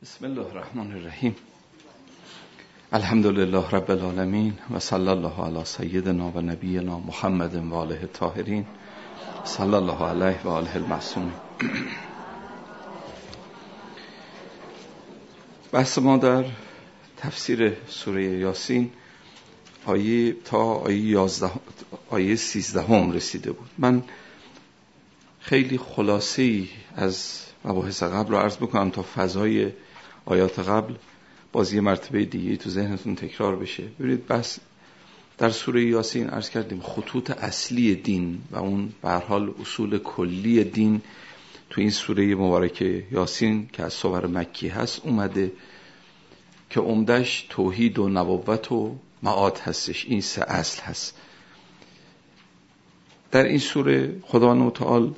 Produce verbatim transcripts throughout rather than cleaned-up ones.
بسم الله الرحمن الرحیم. الحمد لله رب العالمین و صلی الله علی سیدنا و نبینا محمد و آله الطاهرین صلی الله علیه و آله المعصومین. بحث ما در تفسیر سوره یاسین آیه تا آیه یازده آیه سیزده هم رسیده بود. من خیلی خلاصه‌ای از مباحث قبل رو عرض بکنم تا فضای آیات قبل باز یه مرتبه دیگه تو ذهنتون تکرار بشه. ببینید بس در سوره یاسین عرض کردیم خطوط اصلی دین و اون به هر حال اصول کلی دین تو این سوره مبارکه یاسین که از سور مکی هست اومده که عمدش توحید و نبوت و معاد هستش. این سه اصل هست. در این سوره خداوند متعال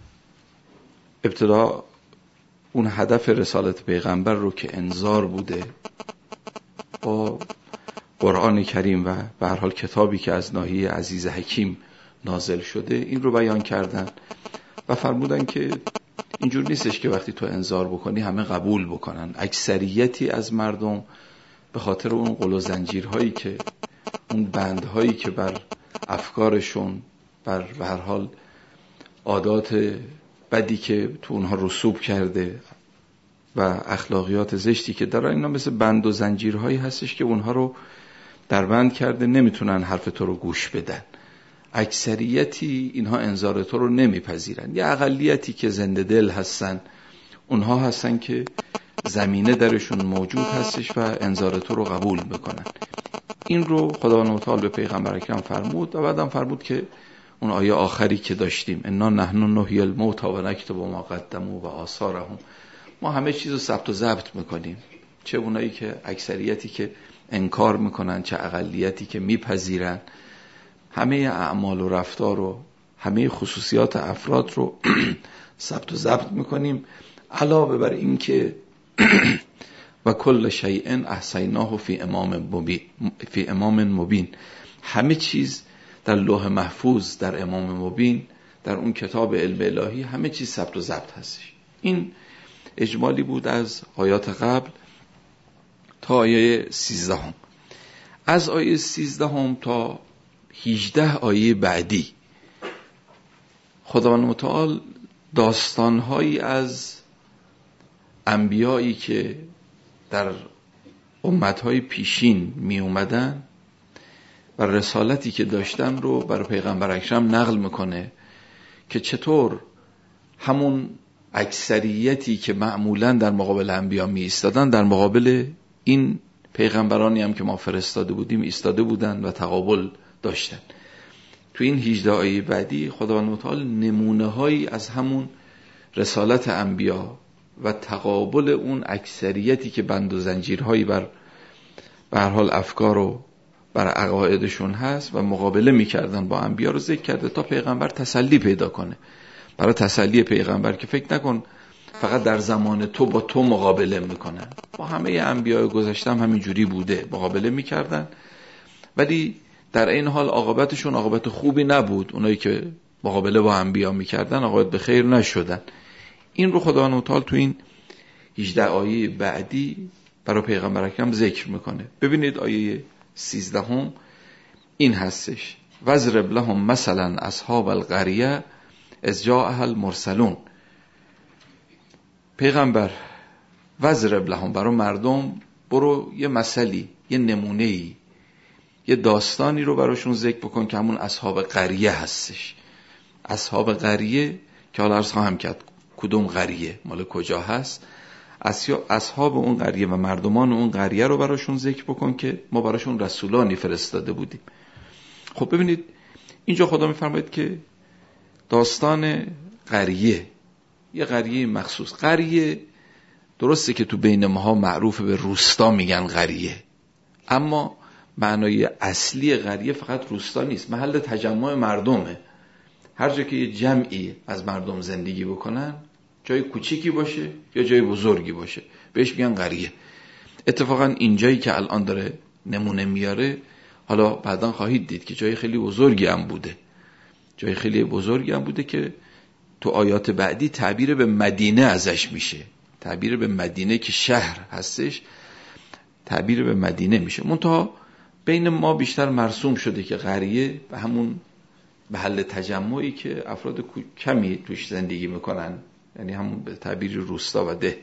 ابتدا اون هدف رسالت پیغمبر رو که انذار بوده با قرآن کریم و به هر حال کتابی که از ناحیه عزیز حکیم نازل شده این رو بیان کردن و فرمودن که اینجور نیستش که وقتی تو انذار بکنی همه قبول بکنن. اکثریتی از مردم به خاطر اون قل و زنجیرهایی که اون بندهایی که بر افکارشون بر به هر حال عادات بدی که تو اونها رسوب کرده و اخلاقیات زشتی که در اینا مثل بند و زنجیرهایی هستش که اونها رو در بند کرده، نمیتونن حرف تو رو گوش بدن. اکثریتی اینها انذار تو رو نمیپذیرن. یه اقلیتی که زنده دل هستن اونها هستن که زمینه درشون موجود هستش و انذار تو رو قبول میکنن. این رو خداوند متعال به پیغمبر اکرم فرمود و بعدم فرمود که اون آیه آخری که داشتیم انا نحن نحیی الموتی و نکتب ما قدموا و آثارهم، ما همه چیز رو ثبت و ضبط میکنیم، چه اونایی که اکثریتی که انکار میکنن چه اقلیتی که میپذیرن، همه اعمال و رفتار و همه خصوصیات افراد رو ثبت و ضبط میکنیم. علاوه بر این که و کل شیء احصیناه فی امام مبین، فی امام مبین، همه چیز در لوح محفوظ در امام مبین در اون کتاب علم الهی همه چیز ثبت و ضبط هستش. این اجمالی بود از آیات قبل تا آیه سیزده هم. از آیه سیزده هم تا هجده آیه بعدی خداوند متعال داستانهایی از انبیایی که در امتهای پیشین می اومدن و رسالتی که داشتن رو برای پیغمبر اکرم نقل میکنه که چطور همون اکثریتی که معمولاً در مقابل انبیا می ایستادن در مقابل این پیغمبرانی هم که ما فرستاده بودیم ایستاده بودن و تقابل داشتن. تو این هجده آیه بعدی خداوند متعال نمونه هایی از همون رسالت انبیا و تقابل اون اکثریتی که بند و زنجیرهایی بر به هر حال افکار و بر عقایدشون هست و مقابله میکردن با انبیا رو ذکر کرده تا پیغمبر تسلی پیدا کنه. برای تسلی پیغمبر که فکر نکن فقط در زمان تو با تو مقابله میکنن، با همه انبیاء گذشته هم همین جوری بوده، مقابله میکردن ولی در این حال عاقبتشون عاقبت خوبی نبود. اونایی که مقابله با انبیا میکردن عاقبت به خیر نشدن. این رو خداوند متعال تو این هجده آیه بعدی برای پیغمبر اکرم ذکر میکنه. ببینید آیه سیزده هم این هستش: وضرب لهم مثلا اصحاب القریه اذ جاءها المرسلون. پیغمبر وضرب لهم، برای مردم برو یه مثلی، یه نمونه‌ای، یه داستانی رو براشون ذکر بکن که همون اصحاب قریه هستش. اصحاب قریه که حالا عرض خواهم کرد کدوم قریه مال کجا هست، اصحاب اون قریه و مردمان اون قریه رو براشون ذکر بکن که ما براشون رسولانی فرستاده بودیم. خب ببینید اینجا خدا میفرماید که داستان قریه، یه قریه مخصوص. قریه درسته که تو بین ماها معروف به روستا میگن قریه، اما معنای اصلی قریه فقط روستا نیست، محل تجمع مردمه. هر جا که یه جمعی از مردم زندگی بکنن، جای کوچیکی باشه یا جای بزرگی باشه، بهش میگن قریه. اتفاقا اینجایی که الان داره نمونه میاره حالا بعداً خواهید دید که جای خیلی بزرگی هم بوده، جای خیلی بزرگی هم بوده که تو آیات بعدی تعبیر به مدینه ازش میشه. تعبیر به مدینه که شهر هستش تعبیر به مدینه میشه. منتها بین ما بیشتر مرسوم شده که قریه به همون محل تجمعی که افراد کمی توش زندگی میکنن، یعنی همون به تعبیر روستا و ده.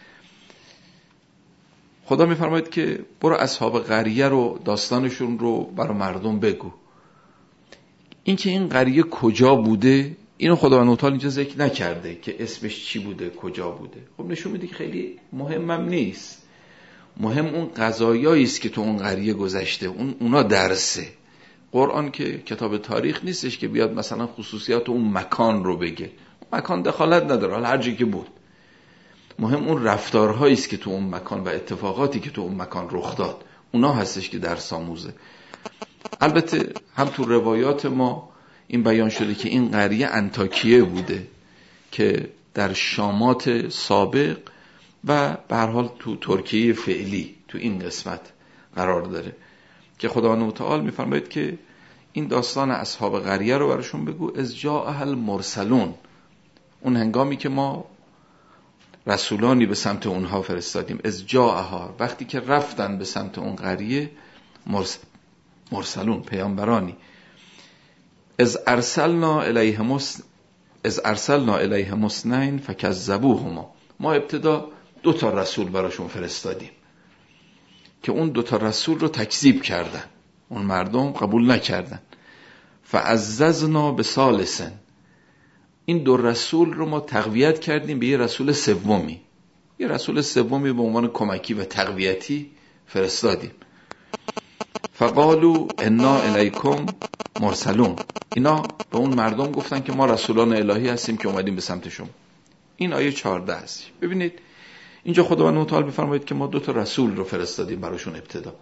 خدا میفرماید که برو اصحاب قریه رو داستانشون رو برای مردم بگو. این که این قریه کجا بوده اینو خداوند متعال اینجا ذکر نکرده که اسمش چی بوده کجا بوده. خب نشون میده که خیلی مهمم نیست، مهم اون قضایایی است که تو اون قریه گذشته، اون اونا درسه. قرآن که کتاب تاریخ نیستش که بیاد مثلا خصوصیات اون مکان رو بگه، مکان دخالت نداره، حالا هر جایی که بود. مهم اون رفتارهایی است که تو اون مکان و اتفاقاتی که تو اون مکان رخ داد، اونا هستش که درس آموزه. البته هم تو روایات ما این بیان شده که این قریه انطاکیه بوده که در شامات سابق و به هر حال تو ترکیه فعلی تو این قسمت قرار داره که خداوند متعال میفرماید که این داستان اصحاب قریه رو براشون بگو. از جاء المرسلون، اون هنگامی که ما رسولانی به سمت اونها فرستادیم. از جاءها، وقتی که رفتن به سمت اون قریه، مرس... مرسلون پیامبرانی. از ارسلنا الیهم اس... از ارسلنا الیهم اثنین فکذبوهما، ما ابتدا دو تا رسول براشون فرستادیم که اون دو تا رسول رو تکذیب کردن، اون مردم قبول نکردن. فعززنا بثالثن، این دو رسول رو ما تقویت کردیم به یه رسول سومی، یه رسول سومی به عنوان کمکی و تقویتی فرستادیم. فقالوا انا الیکم مرسلون، اینا به اون مردم گفتن که ما رسولان الهی هستیم که اومدیم به سمت شما. این آیه چهارده است. ببینید اینجا خداوند متعال بفرمایید که ما دو تا رسول رو فرستادیم براشون ابتدا.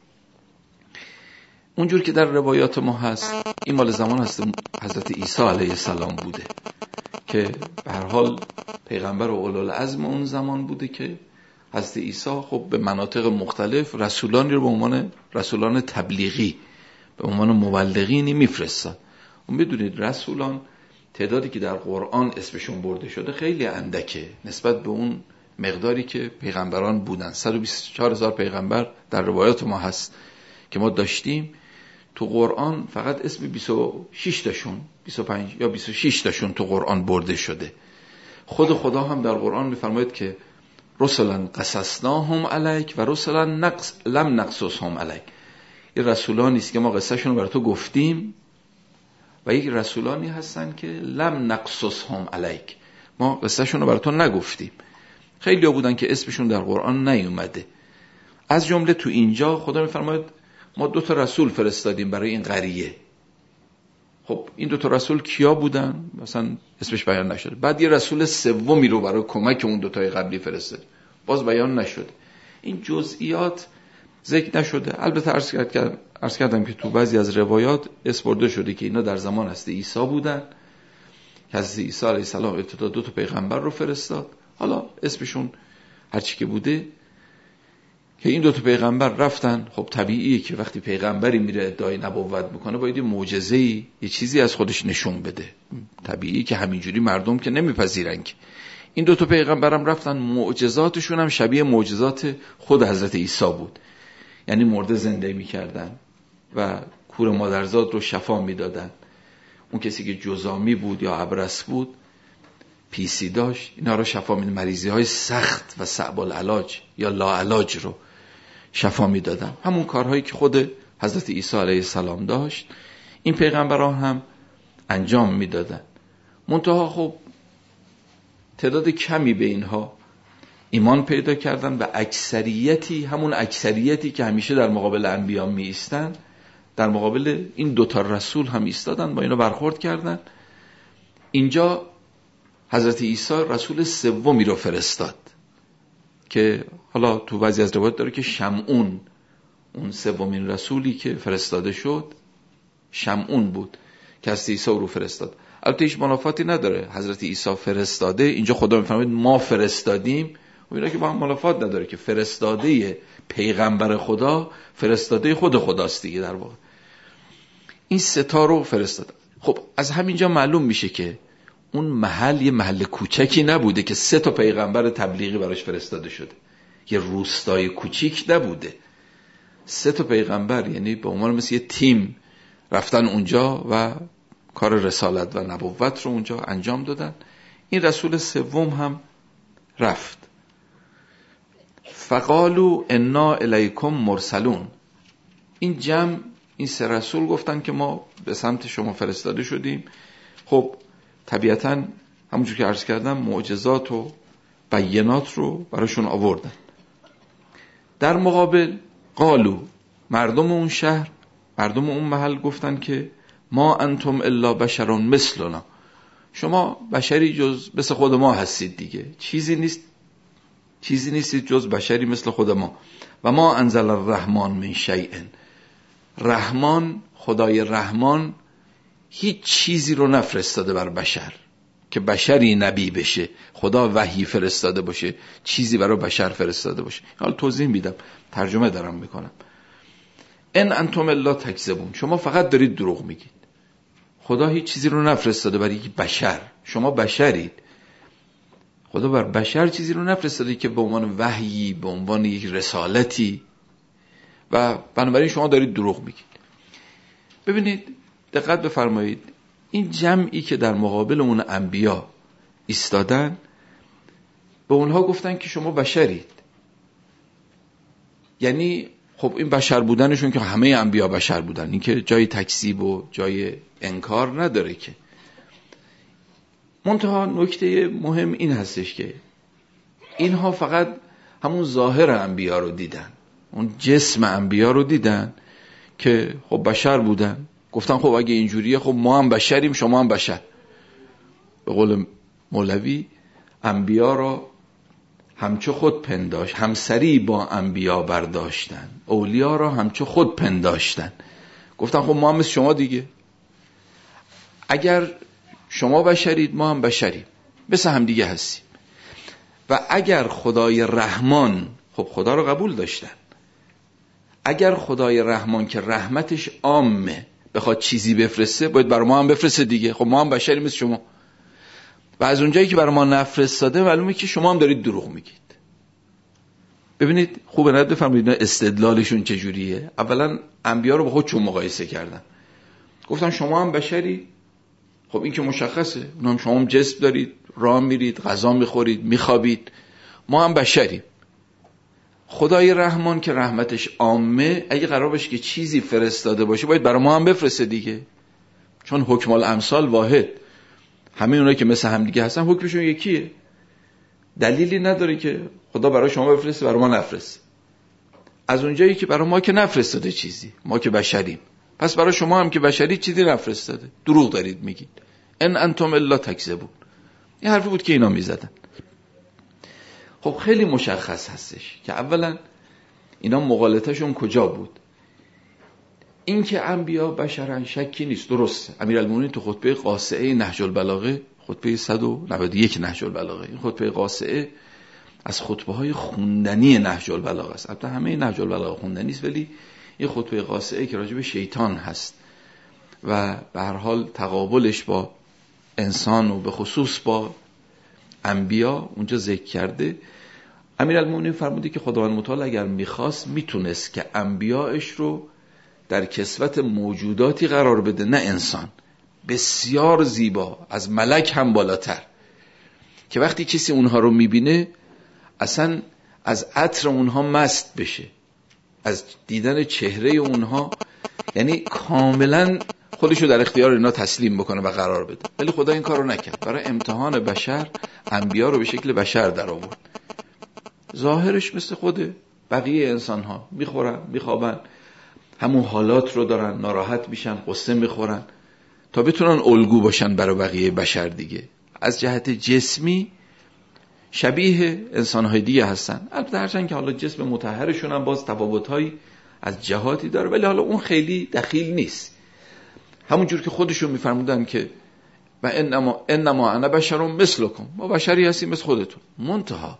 اونجور که در روایات ما هست این مال زمان هست حضرت عیسی علیه السلام بوده که به هر حال پیغمبر و اولوالعزم اون زمان بوده که حضرت عیسی خب به مناطق مختلف رسولانی رو به عنوان رسولان تبلیغی به عنوان مبلغینی میفرستاد. اون بدونید رسولان تعدادی که در قرآن اسمشون برده شده خیلی اندکه نسبت به اون مقداری که پیغمبران بودن. صد و بیست و چهار هزار پیغمبر در روایات ما هست که ما داشتیم. تو قرآن فقط اسم بیست و شش تاشون بیست و پنج یا بیست و شش تاشون تو قرآن برده شده. خود خدا هم در قرآن میفرماید که رسلا قصصناهم علیک و رسلا نقص لم نقصصهم علیک. این رسولانی است که ما قصهشون رو برای تو گفتیم و یک رسولانی هستن که لم نقصصهم علیک، ما قصهشون رو برای تو نگفتیم. خیلی ها بودن که اسمشون در قرآن نیومده. از جمله تو اینجا خدا میفرماید ما دو تا رسول فرستادیم برای این قریه. خب این دو تا رسول کیا بودن؟ مثلا اسمش بیان نشده. بعد یه رسول سومی رو برای کمک اون دو تای قبلی فرستاد، باز بیان نشده. این جزئیات ذکر نشده. البته عرض کردم عرض کردم که تو بعضی از روایات اسم برده شده که اینا در زمان حضرت عیسی بودن که حضرت عیسی علیه السلام ابتدا دو تا پیغمبر رو فرستاد. حالا اسمشون هرچی که بوده که این دو تا پیغمبر رفتن. خب طبیعیه که وقتی پیغمبری میره ادعای نبوت میکنه باید یه معجزه‌ای یه چیزی از خودش نشون بده. طبیعیه که همینجوری مردم که نمیپذیرن که. این دو تا پیغمبرم رفتن، معجزاتشون هم شبیه معجزات خود حضرت عیسی بود، یعنی مرده زنده میکردن و کور مادرزاد رو شفا میدادن. اون کسی که جزامی بود یا ابرص بود، پیسی داشت، اینا رو شفا میدادن. مریضی های سخت و صعب العلاج یا لاعلاج رو شفا میدادن. همون کارهایی که خود حضرت عیسی علیه السلام داشت این پیغمبران هم انجام میدادن. منتها خب تعداد کمی به اینها ایمان پیدا کردن و اکثریتی، همون اکثریتی که همیشه در مقابل انبیا می ایستن، در مقابل این دوتا رسول هم ایستادن، با اینا برخورد کردن. اینجا حضرت عیسی رسول سومی رو فرستاد که حالا تو بعضی از روایات داره که شمعون، اون سومین رسولی که فرستاده شد شمعون بود که حضرت عیسی رو فرستاد. البته هیچ منافاتی نداره، حضرت عیسی فرستاده، اینجا خدا میفرماید ما فرستادیم، و اینا که با هم منافات نداره که فرستاده پیغمبر خدا فرستاده خود خداست دیگه. در واقع این سه تا رو فرستاد. خب از همینجا معلوم میشه که اون محل یه محل کوچکی نبوده که سه تا پیغمبر تبلیغی براش فرستاده شده، یه روستای کوچیک نبوده. سه تا پیغمبر یعنی به عنوان مثل یه تیم رفتن اونجا و کار رسالت و نبوت رو اونجا انجام دادن. این رسول سوم هم رفت. فقالوا انا الیکم مرسلون. این جمع، این سه رسول گفتن که ما به سمت شما فرستاده شدیم. خب طبیعتاً همونجور که عرض کردم معجزات و بینات رو براشون آوردن. در مقابل قالو، مردم اون شهر، مردم اون محل گفتن که ما انتم الا بشرون مثلنا، شما بشری جز مثل خود ما هستید دیگه، چیزی نیست چیزی نیستید جز بشری مثل خود ما. و ما انزل الرحمن من شیء، رحمان، خدای رحمان هیچ چیزی رو نفرستاده بر بشر که بشری نبی بشه، خدا وحی فرستاده باشه، چیزی برای بشر فرستاده باشه. حالا توضیح میدم، ترجمه دارم میکنم. ان انتم الا تکذبون، شما فقط دارید دروغ میگید. خدا هیچ چیزی رو نفرستاده برای یک بشر، شما بشرید. خدا بر بشر چیزی رو نفرستاده که به عنوان وحی، به عنوان یک رسالتی، و بنابراین شما دارید دروغ میگید. ببینید، دقت بفرمایید، این جمعی که در مقابل اون انبیا ایستادن به اونها گفتن که شما بشرید. یعنی خب این بشر بودنشون که همه انبیا بشر بودن، این که جای تکذیب و جای انکار نداره که. منتها نکته مهم این هستش که اینها فقط همون ظاهر انبیا رو دیدن، اون جسم انبیا رو دیدن که خب بشر بودن. گفتن خب اگه اینجوریه خب ما هم بشریم، شما هم بشر. به قول مولوی، انبیا را همچو خود پنداشت، همسری با انبیا برداشتن، اولیا را همچو خود پنداشتن. گفتن خب ما هم مثل شما دیگه، اگر شما بشرید ما هم بشریم، مثل هم دیگه هستیم. و اگر خدای رحمان، خب خدا رو قبول داشتن، اگر خدای رحمان که رحمتش عامه بخواد چیزی بفرسته، باید برای ما هم بفرسته دیگه. خب ما هم بشریم مثل شما. و از اونجایی که برای ما نفرستاده، معلومه که شما هم دارید دروغ میگید. ببینید خوبه ند بفهمید استدلالشون چجوریه. اولا انبیا رو با خودشون مقایسه کردن، گفتن شما هم بشری. خب این که مشخصه، اونم شما هم جسم دارید، راه میرید، غذا میخورید، میخوابید، ما هم بشریم. خدای رحمان که رحمتش عامه، اگه قرار باشه که چیزی فرستاده باشه باید برای ما هم بفرسته دیگه، چون حکم الامثال واحد. همه اونایی که مثل هم دیگه هستن حکمشون یکیه. دلیلی نداره که خدا برای شما بفرسته برای ما نفرسته. از اونجایی که برای ما که نفرستاده چیزی، ما که بشریم، پس برای شما هم که بشری چیزی نفرستاده. دروغ دارید میگید. ان انتم الا تکذبون. این حرفی بود که اینا میزدن. خب خیلی مشخص هستش که اولا اینا مغالطهشون کجا بود. این که انبیا بشرن شکی نیست، درسته. امیرالمومنین تو خطبه قاصعه نهج البلاغه، خطبه صد و نود و یک نهج البلاغه، این خطبه قاصعه از خطبه های خوندنی نهج البلاغه است. البته همه نهج البلاغه خوندنی است، ولی این خطبه قاصعه که راجع به شیطان هست و به هر حال تقابلش با انسان و به خصوص با انبیا اونجا ذکر کرده. امیرالمومنین فرموده که خداوند متعال اگر میخواست میتونست که انبیاءش رو در کسوت موجوداتی قرار بده، نه انسان، بسیار زیبا، از ملک هم بالاتر، که وقتی کسی اونها رو میبینه اصلا از عطر اونها مست بشه، از دیدن چهره اونها، یعنی کاملا خودشو در اختیار اینا تسلیم بکنه و قرار بده. ولی خدا این کار رو نکرد. برای امتحان بشر انبیا رو به شکل بشر در آورد. ظاهرش مثل خود بقیه انسان ها، میخورن، میخوابن، همون حالات رو دارن، ناراحت میشن، قصه میخورن، تا بتونن الگو باشن برای بقیه بشر دیگه. از جهت جسمی شبیه انسان‌های دیگه هستن. البته هرچند که حالا جسم مطهرشون هم باز تفاوت‌هایی از جهاتی داره، ولی حالا اون خیلی دخیل نیست. همونجور که خودشون میفرمودن که و انما انما انا بشر مثلکم، ما بشری هستیم مثل خودتون. منتها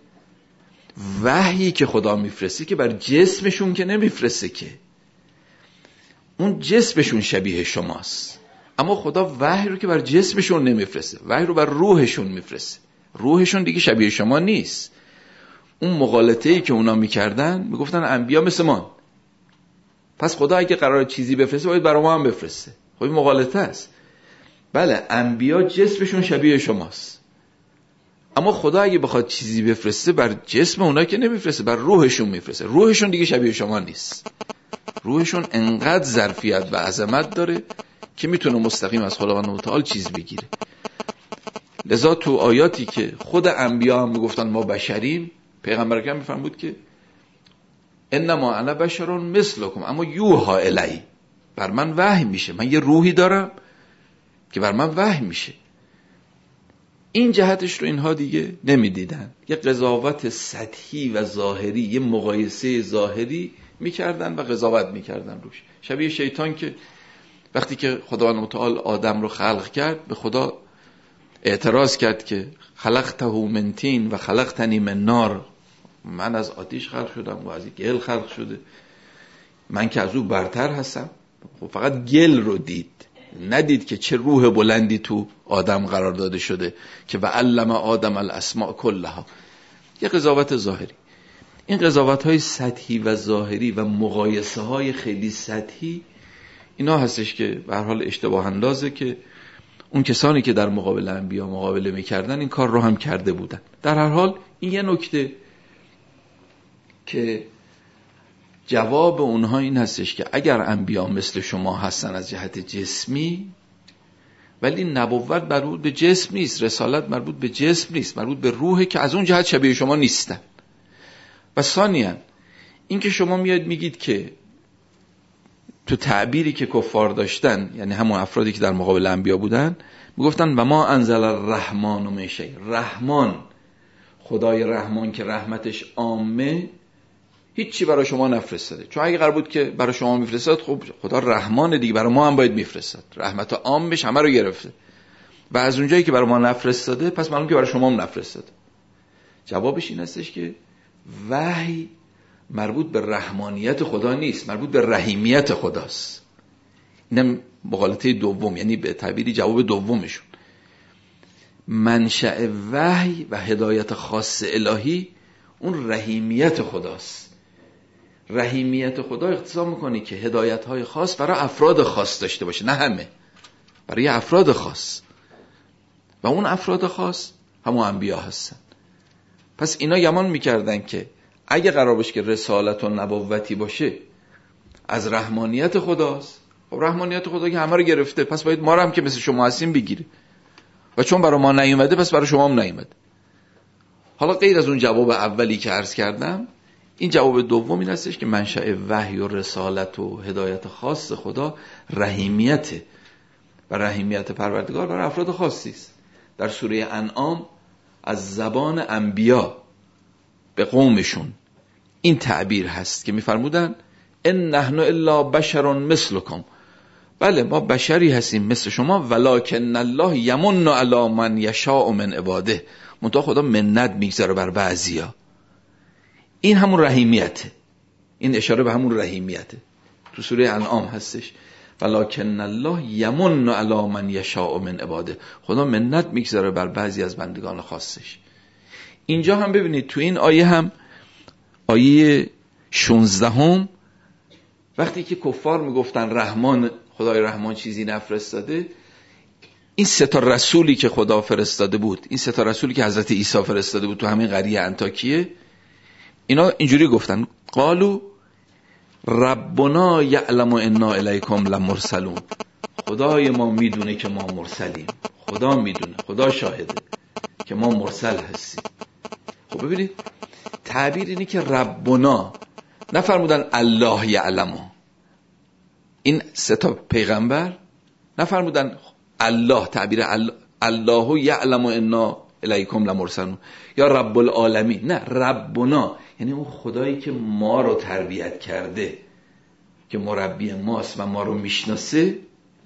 وحیی که خدا میفرسته که بر جسمشون که نمیفرسته، که اون جسمشون شبیه شماست، اما خدا وحی رو که بر جسمشون نمیفرسته، وحی رو بر روحشون میفرسته. روحشون دیگه شبیه شما نیست. اون مغالطه‌ای که اونا میکردن، میگفتن انبیا مثل ما، پس خدا اگه قرار چیزی بفرسته باید برای ما هم بفرسته. خب این مغالطه است. بله انبیا جسمشون شبیه شماست، اما خدا اگه بخواد چیزی بفرسته بر جسم اونا که نمیفرسته، بر روحشون میفرسته. روحشون دیگه شبیه شما نیست. روحشون انقدر ظرفیت و عظمت داره که میتونه مستقیم از خداوند متعال چیز بگیره. لذا تو آیاتی که خود انبیا هم میگفتن ما بشریم، پیغمبر اکرم میفرمود که انما انا بشر مثلکم اما یوحی الی، بر من وحی میشه، من یه روحی دارم که بر من وحی میشه. این جهتش رو اینها دیگه نمیدیدن، یه قضاوت سطحی و ظاهری، یه مقایسه ظاهری میکردن و قضاوت میکردن روش. شبیه شیطان که وقتی که خداوند متعال آدم رو خلق کرد، به خدا اعتراض کرد که خلقته من طین و خلقتنی من نار، من از آتش خلق شدم و از گل خلق شده، من که از او برتر هستم. خب فقط گل رو دید، ندید که چه روح بلندی تو آدم قرار داده شده که و علم آدم الاسماء کلها. یه قضاوت ظاهری. این قضاوت های سطحی و ظاهری و مقایسه های خیلی سطحی، اینا هستش که به هر حال اشتباه اندازه که اون کسانی که در مقابل انبیا مقابله میکردن این کار رو هم کرده بودن. در هر حال این یه نکته که جواب اونها این هستش که اگر انبیا مثل شما هستن از جهت جسمی، ولی نبوت مربوط به جسم نیست، رسالت مربوط به جسم نیست، مربوط به روحه که از اون جهت شبیه شما نیستن. و ثانیاً این که شما میاد میگید که تو تعبیری که کفار داشتن، یعنی همون افرادی که در مقابل انبیا بودن، میگفتن و ما انزل الرحمن من شیء، رحمان، خدای رحمان که رحمتش عامه، هیچی برای شما نفرستاده. چون اگه قرار بود که برای شما میفرستاد، خب خدا رحمان دیگه، برای ما هم باید میفرستاد، رحمت عامش همه رو گرفته. و از اونجایی که برای ما نفرستاده، پس معلوم که برای شما هم نفرستاده. جوابش این هستش که وحی مربوط به رحمانیت خدا نیست، مربوط به رحیمیت خداست. اینم مغالطه دوم، یعنی به تعبیری جواب دومشون. منشأ وحی و هدایت خاص الهی اون رحیمیت خداست. رحیمیت خدا اختصاص میکنه که هدایت‌های خاص برای افراد خاص داشته باشه، نه همه، برای افراد خاص، و اون افراد خاص همون انبیا هستن. پس اینا گمان میکردن که اگه قرار باشه که رسالت و نبوتی باشه از رحمانیت خداست، خب رحمانیت خدا که همه رو گرفته، پس باید ما رو هم که مثل شما هستیم بگیره، و چون برای ما نیومده پس برای شما هم نیومده. حالا غیر از اون جواب اولی که عرض کردم، این جواب دوم این هستش که منشأ وحی و رسالت و هدایت خاص خدا رحیمیت و رحیمیت پروردگار برای افراد خاصی است. در سوره انعام از زبان انبیا به قومشون این تعبیر هست که میفرمودن ان نحن الا بشر مثلکم، بله ما بشری هستیم مثل شما، ولکن الله یمن علی من یشاء من عباده، منتها خدا منت میگذاره بر بعضیا. این همون رحیمیته، این اشاره به همون رحیمیته. تو سوره انعام هستش ولکن الله یمن علی من یشاء من عباده، خدا منت میگذاره بر بعضی از بندگان خاصش. اینجا هم ببینید تو این آیه هم، آیه شانزده هم، وقتی که کفار میگفتن رحمان، خدای رحمان چیزی نفرستاده، این سه تا رسولی که خدا فرستاده بود، این سه تا رسولی که حضرت عیسی فرستاده بود تو همین قریه انطاکیه، اینا اینجوری گفتن قالو ربنا یعلم انا الیکم لمرسلون، خدای ما میدونه که ما مرسلیم، خدا میدونه، خدا شاهده که ما مرسل هستیم. خب ببینید تعبیر اینه که ربنا، نفرمودن الله یعلم، این سه تا پیغمبر نفرمودن الله، تعبیر الله یعلم انا الیکم لمرسلون یا رب العالمین، نه، ربنا یعنی اون خدایی که ما رو تربیت کرده، که مربی ماست و ما رو میشناسه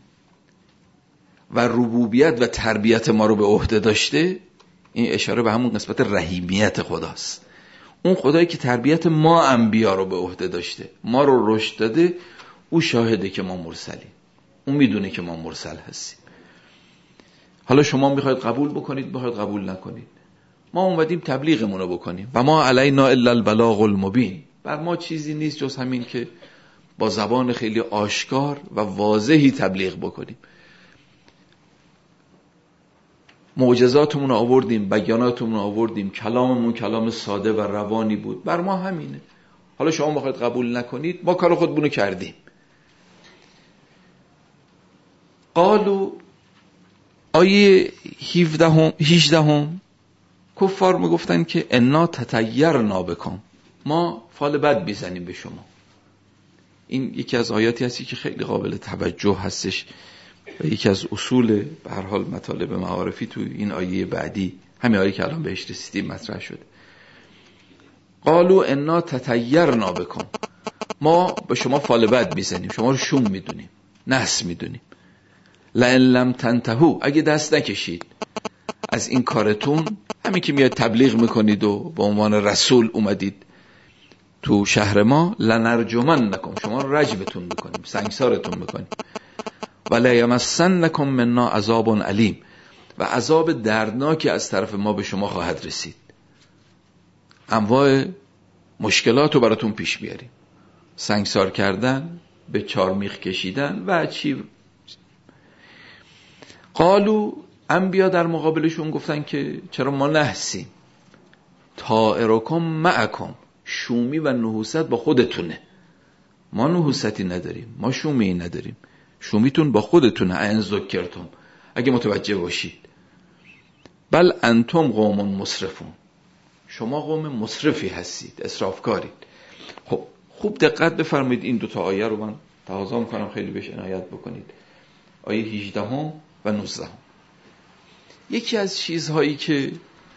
و ربوبیت و تربیت ما رو به عهده داشته. این اشاره به همون قسمت رحیمیت خداست. اون خدایی که تربیت ما انبیا رو به عهده داشته، ما رو رشد داده، او شاهده که ما مرسلیم. اون میدونه که ما مرسل هستیم. حالا شما میخواید قبول بکنید، میخواید قبول نکنید. ما اومدیم تبلیغمون رو بکنیم و ما علینا الا البلاغ المبین. بر ما چیزی نیست جز همین که با زبان خیلی آشکار و واضحی تبلیغ بکنیم. معجزاتمون رو آوردیم، بیاناتمون رو آوردیم، کلاممون کلام ساده و روانی بود. بر ما همینه. حالا شما میخواید قبول نکنید، ما کار خودمون رو کردیم. قالو آیه هجده هم کفار میگفتن که انا تطیرنا بکم، ما فال بد بیزنیم به شما. این یکی از آیاتی هستی که خیلی قابل توجه هستش و یکی از اصول به هر حال مطالب معارفی تو این آیه بعدی، همین آیه که الان بهش رسیدیم، مطرح شده. قالو انا تطیرنا بکم، ما به شما فال بد میزنیم، شما رو شوم میدونیم، نحس میدونیم. لئن لم تنتهوا، اگه دست نکشید از این کارتون، همین که میاد تبلیغ میکنید و به عنوان رسول اومدید تو شهر ما، لنرجمنکم، شما رو رجمتون میکنیم، سنگسارتون میکنیم. ولا یمسنکم منا عذاب علیم، و عذاب دردناکی از طرف ما به شما خواهد رسید. انواع مشکلات رو براتون پیش بیاریم، سنگسار کردن، به چارمیخ کشیدن و چی. قالو، انبیا در مقابلشون گفتن که چرا ما نحسیم؟ طائرکم معکم، شومی و نحوست با خودتونه، ما نحوستی نداریم، ما شومی نداریم، شومیتون با خودتونه. ان ذکرتم، اگه متوجه باشید. بل انتم قوم مسرفون، شما قوم مسرفی هستید، اسرافکارید. خب خوب دقت بفرمایید، این دوتا آیه رو من تقاضا میکنم خیلی بهش عنایت بکنید، آیه هجده هم و نوزده هم. یکی از چیزهایی که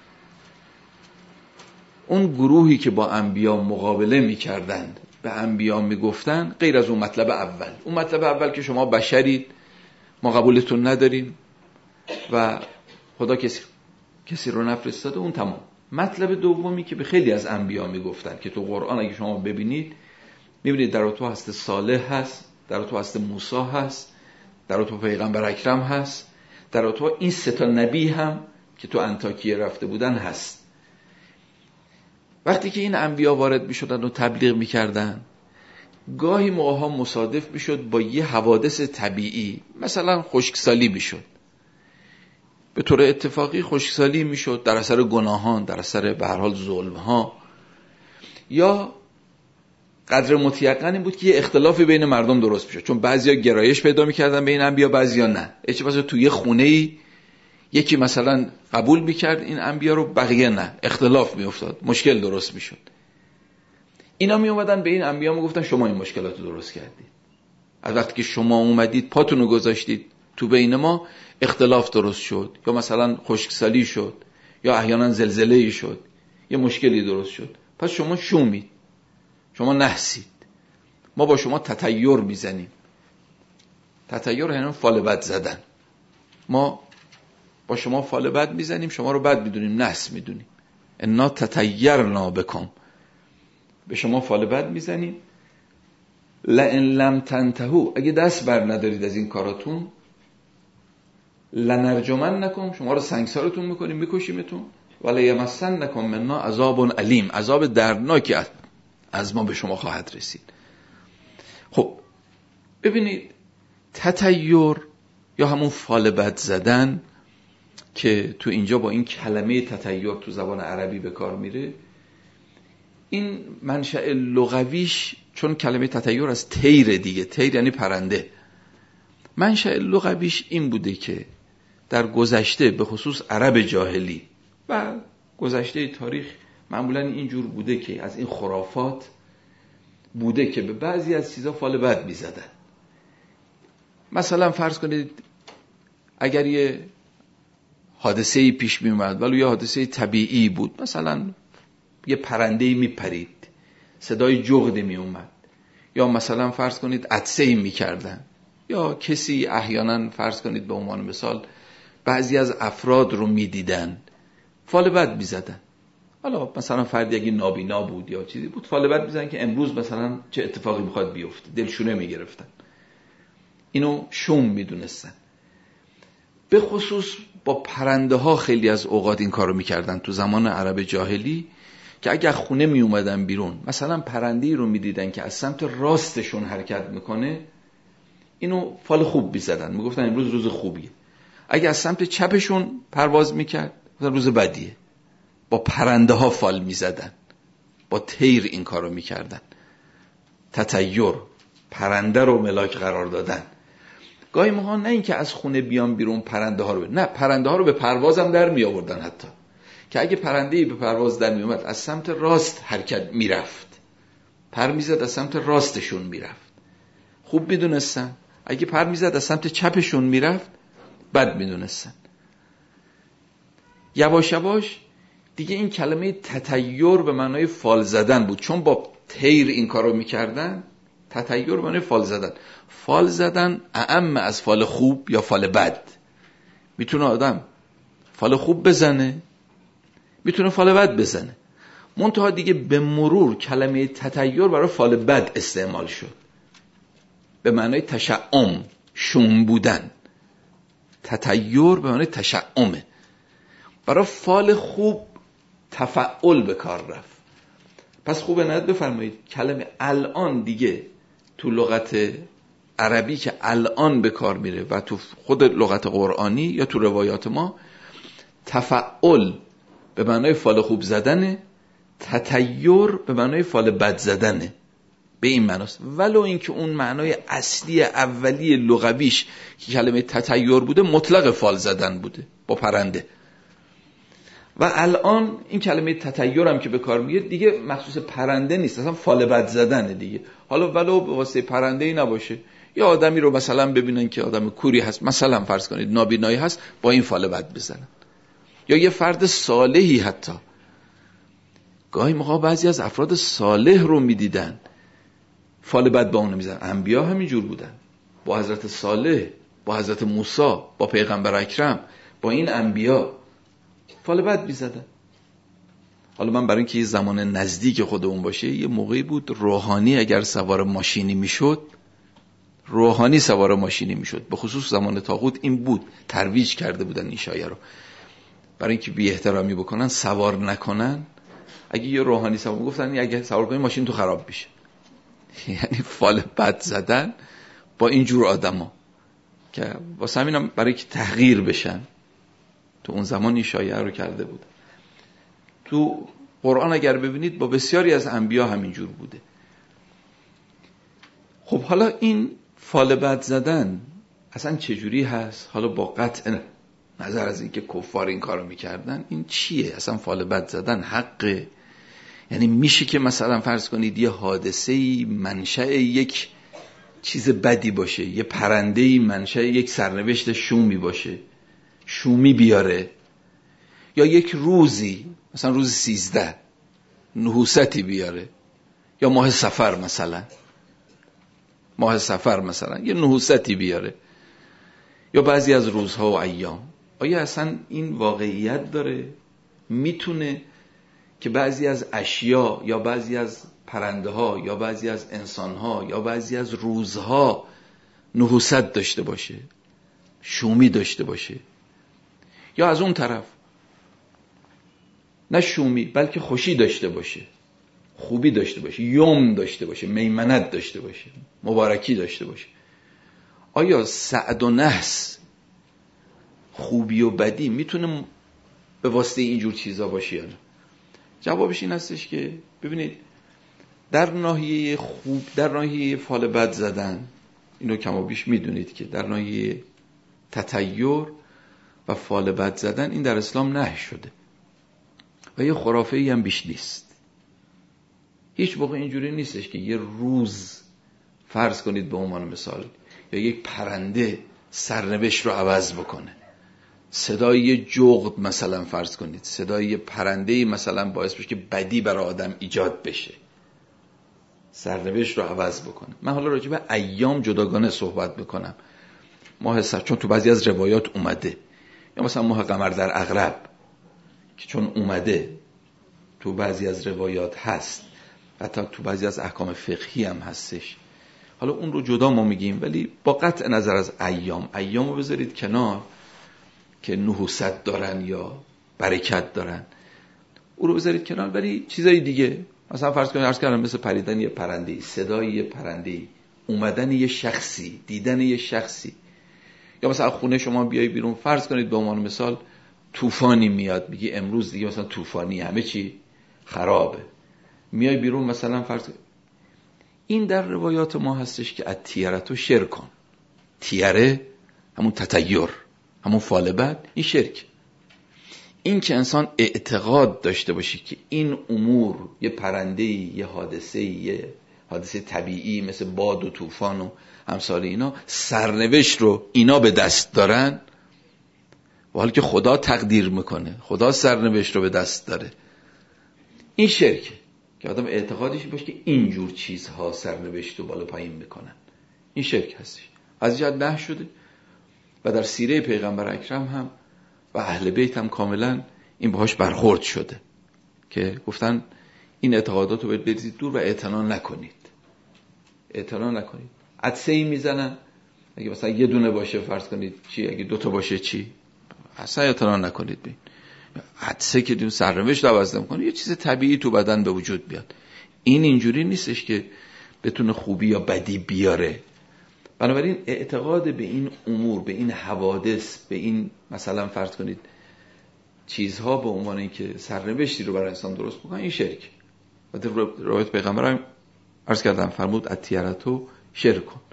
اون گروهی که با انبیا مقابله میکردند به انبیا میگفتن، غیر از اون مطلب اول، اون مطلب اول که شما بشرید، ما قبولتون نداریم و خدا کسی کسی رو نفرستاده، اون تمام. مطلب دومی که به خیلی از انبیا میگفتن که تو قرآن اگه شما ببینید، میبینید در تو هست صالح هست، در تو هست موسی هست، در تو پیغمبر اکرم هست، در تو این سه تا نبی هم که تو انطاکیه رفته بودن هست. وقتی که این انبیا وارد میشدن و تبلیغ میکردن، گاهی موقعها مصادف میشد با یه حوادث طبیعی، مثلا خشکسالی میشد، به طور اتفاقی خشکسالی میشد در اثر گناهان، در اثر به هر حال ظلم ها، یا قدر متیقن این بود که یه اختلافی بین مردم درست میشد، چون بعضیا گرایش پیدا میکردن به این انبیا، بعضیا نه. اچ واسه توی خونه‌ای یکی مثلا قبول میکرد این انبیا رو، بقیه نه، اختلاف میافتاد، مشکل درست میشد. اینا می اومدن به این انبیا میگفتن شما این مشکلات رو درست کردید، از وقتی که شما اومدید پاتون رو گذاشتید تو بین ما، اختلاف درست شد، یا مثلا خشکسالی شد، یا احیانا زلزله‌ای شد، یه مشکلی درست شد، پس شما شومید، شما نحسید، ما با شما تطیر میزنیم. تطیر یعنی فال بد زدن، ما با شما فال بد میزنیم، شما رو بد میدونیم، نحس میدونیم. انا تطیرنا بکم، به شما فال بد میزنیم. لئن لم تنتهوا، اگه دست بر ندارید از این کاراتون، لنرجمنکم، شما رو سنگسارتون میکنیم، میکشیمتون. ولی یمسنکم منا عذاب علیم، عذاب دردناکی از ما به شما خواهد رسید. خب ببینید، تطیر یا همون فال بد زدن که تو اینجا با این کلمه تطیر تو زبان عربی به کار میره، این منشأ لغویش، چون کلمه تطیر از طیر دیگه، طیر یعنی پرنده، منشأ لغویش این بوده که در گذشته به خصوص عرب جاهلی و گذشته تاریخ معمولا اینجور بوده که از این خرافات بوده که به بعضی از چیزا فال بد می‌زدن. مثلا فرض کنید اگر یه حادثه‌ای پیش می‌اومد، ولی یه حادثه طبیعی بود، مثلا یه پرنده‌ای میپرید، صدای جغدی میومد، یا مثلا فرض کنید عطسه‌ای میکردن، یا کسی احیانا فرض کنید به عنوان مثال بعضی از افراد رو میدیدن، فال بد میزدن. حالا مثلا فردی اگه نابینا بود یا چیزی بود، فال بد میزدن که امروز مثلا چه اتفاقی میخواد بیفته، دلشونه میگرفتن. اینو شوم میدونستن. به خصوص با پرنده ها خیلی از اوقات این کارو میکردن تو زمان عرب جاهلی، که اگر خونه می اومدن بیرون مثلا پرنده‌ای رو میدیدن که از سمت راستشون حرکت میکنه، اینو فال خوب میزدن، میگفتن امروز روز خوبیه. اگر از سمت چپشون پرواز میکرد روز بدیه. با پرنده ها فال میزدن، با طیر این کارو میکردن. تطیر، پرنده رو ملاک قرار دادن. گاهی موقع نه این که از خونه بیان بیرون پرنده ها رو ب... نه پرنده ها رو به پرواز هم در می آوردن، حتی که اگه پرنده‌ای به پرواز در می اومد از سمت راست حرکت میرفت، پر میزد از سمت راستشون میرفت، خوب میدونستن. اگه پر میزد از سمت چپشون میرفت، بد میدونستن. یواش یواش دیگه این کلمه تطیر به معنای فال زدن بود، چون با طیر این کارو میکردن. تطیر به معنای فال زدن. فال زدن اعم از فال خوب یا فال بد. میتونه آدم فال خوب بزنه، میتونه فال بد بزنه. منتها دیگه به مرور کلمه تطیر برای فال بد استعمال شد، به معنای تشعم، شوم بودن. تطیر به معنای تشعمه. برای فال خوب تفعل به کار رفت. پس خوبه ند بفرمایید کلمه الان دیگه تو لغت عربی که الان به کار میره و تو خود لغت قرآنی یا تو روایات ما، تفعل به معنای فال خوب زدنه، تطیر به معنای فال بد زدنه. به این معناست، ولو اینکه اون معنای اصلی اولی لغویش که کلمه تطیر بوده مطلق فال زدن بوده با پرنده. و الان این کلمه تطیر هم که به کار میاد دیگه مخصوص پرنده نیست، اصلا فال بد زدنه دیگه. حالا ولو به واسه پرنده‌ای نباشه، یا آدمی رو مثلا ببینن که آدم کوری هست، مثلا فرض کنید نابینایی هست، با این فال بد بزنن. یا یه فرد صالحی، حتی گاهی موقع بعضی از افراد صالح رو میدیدن فال بد با اون میزنن. انبیا همینجور بودن، با حضرت صالح، با حضرت موسی، با پیغمبر اکرم، با این انبیا فال بد میزدن. حالا من برای اینکه یه زمان نزدیک خودمون باشه، یه موقعی بود روحانی اگر سوار ماشینی میشد، روحانی سوار ماشینی میشد، به خصوص زمان طاغوت این بود، ترویج کرده بودن این شایعه رو، برای اینکه بی احترامی بکنن سوار نکنن. اگه یه روحانی سوار میگفتن اگه سوار کنی ماشین تو خراب میشه. یعنی فال بد زدن با این جور آدما که واسه همینم برای که تحقیر بشن تو اون زمان این شایعه رو کرده بود. تو قرآن اگر ببینید با بسیاری از انبیا همینجور بوده. خب حالا این فال بد زدن اصلا چجوری هست؟ حالا با قطع نظر از اینکه کفار این کارو میکردن، این چیه؟ اصلا فال بد زدن حقه؟ یعنی میشه که مثلا فرض کنید یه حادثه‌ای منشأ یک چیز بدی باشه، یه پرنده‌ای منشأ یک سرنوشت شومی باشه، شومی بیاره، یا یک روزی مثلا روز سیزده نحوستی بیاره، یا ماه سفر مثلا ماه سفر مثلا یه نحوستی بیاره، یا بعضی از روزها و ایام. آیا اصلا این واقعیت داره؟ میتونه که بعضی از اشیا یا بعضی از پرنده ها یا بعضی از انسان ها یا بعضی از روزها نحوست داشته باشه، شومی داشته باشه؟ یا از اون طرف نه شومی بلکه خوشی داشته باشه، خوبی داشته باشه، یوم داشته باشه، میمنت داشته باشه، مبارکی داشته باشه؟ آیا سعد و نحس، خوبی و بدی میتونه به واسطه اینجور چیزا باشه یا نه؟ جوابش این هستش که ببینید در ناحیه خوب، در ناحیه فال بد زدن، اینو کم و بیش میدونید که در ناحیه تطیر و فال بد زدن این در اسلام نهی شده و یه خرافه ای هم بیش نیست. هیچ موقع اینجوری نیستش که یه روز فرض کنید به عنوان مثال یا یک پرنده سرنوشت رو عوض بکنه. صدای یه جغد مثلا فرض کنید، صدای یه پرنده‌ای مثلا باعث بشه که بدی برای آدم ایجاد بشه، سرنوشت رو عوض بکنه. من حالا راجع به ایام جداگانه صحبت میکنم، ماه سفر چون تو بعضی از روایات اومده، یا مثلا ماه قمر در عقرب که چون اومده تو بعضی از روایات هست، حتی تو بعضی از احکام فقهی هم هستش. حالا اون رو جدا ما میگیم، ولی با قطع نظر از ایام، ایام رو بذارید کنار که نحوست دارن یا برکت دارن، او رو بذارید کنار، ولی چیزای دیگه مثلا فرض کنید، عرض کردم مثل پریدن یه پرنده‌ای، صدای یه پرنده‌ای، اومدن یه شخصی، دیدن یه شخصی، یا مثلا خونه شما بیای بیرون، فرض کنید به عنوان مثال طوفانی میاد، میگی امروز دیگه مثلا طوفانی، همه چی خرابه، میای بیرون مثلا فرض کنید. این در روایات ما هستش که اتیرتو شرکن، تیره همون تطیر، همون فال بد، این شرک. این که انسان اعتقاد داشته باشه که این امور، یه پرنده‌ای، یه حادثه‌ای، یه حادثه طبیعی مثل باد و طوفان و امثال اینا، سرنوشت رو اینا به دست دارن، و حالی که خدا تقدیر میکنه، خدا سرنوشت رو به دست داره، این شرکه که آدم اعتقادش باشه که اینجور چیزها سرنوشت رو بالا پایین میکنن. این شرک هستش، از جهت نه شده. و در سیره پیغمبر اکرم هم و اهل بیت هم کاملا این باهاش برخورد شده که گفتن این اعتقادات رو باید بریزید دور و اعتنا نکنید، اعتنا نکنید. عدسه‌ای میزنن، اگه مثلا یه دونه باشه فرض کنید چی، اگه دوتا باشه چی، اصلا اعتنا نکنید. بین عدسه که دون سرنوشت عوض نمی‌کنه، یه چیز طبیعی تو بدن به وجود بیاد. این اینجوری نیستش که بتونه خوبی یا بدی بیاره. بنابراین اعتقاد به این امور، به این حوادث، به این مثلا فرض کنید چیزها به عنوان اینکه سرنوشتی رو برای انسان درست می‌کنه، این شرک. و در روایت پیغمبر هم عرض کردم فرمود اتیرتو شرک کن.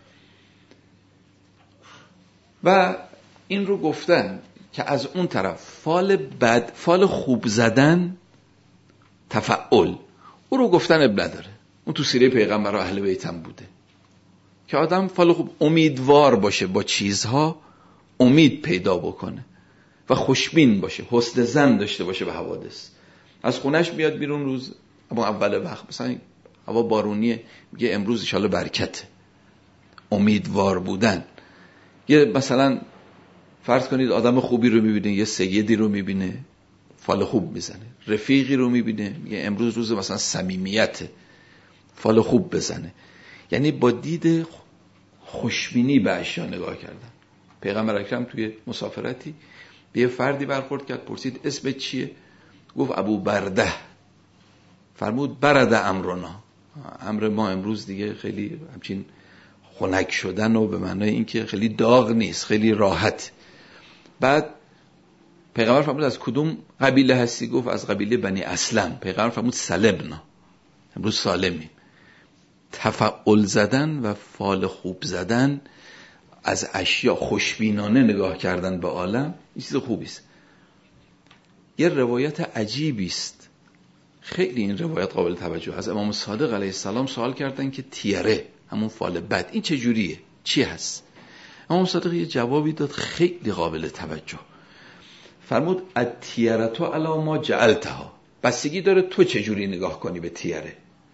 و این رو گفتن که از اون طرف فال بد، فال خوب زدن تفعل، او رو گفتن اب نداره. اون تو سیره پیغمبر و اهل بیت هم بوده که آدم فال خوب، امیدوار باشه با چیزها، امید پیدا بکنه و خوشبین باشه، حسن ظن داشته باشه به حوادث. از خونش بیاد بیرون روز اما اول وقت مثلا هوا بارونیه، میگه امروز ان شاءالله برکته، امیدوار بودن. یه مثلا فرض کنید آدم خوبی رو میبینه، یه سیدی رو میبینه فال خوب میزنه، رفیقی رو میبینه میگه امروز روز مثلا صمیمیته، فال خوب بزنه. یعنی با دید خوشبینی به اشیا نگاه کردن. پیغمبر اکرم توی مسافرتی به یه فردی برخورد کرد، پرسید اسم چیه؟ گفت ابو برده. فرمود برده امرنا، امر ما امروز دیگه خیلی همچین خنک شدن و به معنای اینکه خیلی داغ نیست، خیلی راحت. بعد پیغمبر فرمود از کدوم قبیله هستی؟ گفت از قبیله بنی اسلم. پیغمبر فرمود سلمنا، امروز سالمیم. تفعل زدن و فال خوب زدن، از اشیا خوشبینانه نگاه کردن به عالم، این چیز خوبی است. یه روایت عجیبی است، خیلی این روایت قابل توجه. از امام صادق علیه السلام سوال کردن که تیره، همون فال بد، این چه جوریه، چی هست؟ امام صادق یه جوابی داد خیلی قابل توجه. فرمود التیرتو علی ما جعلتها، بستگی داره تو چه جوری نگاه کنی به تیره.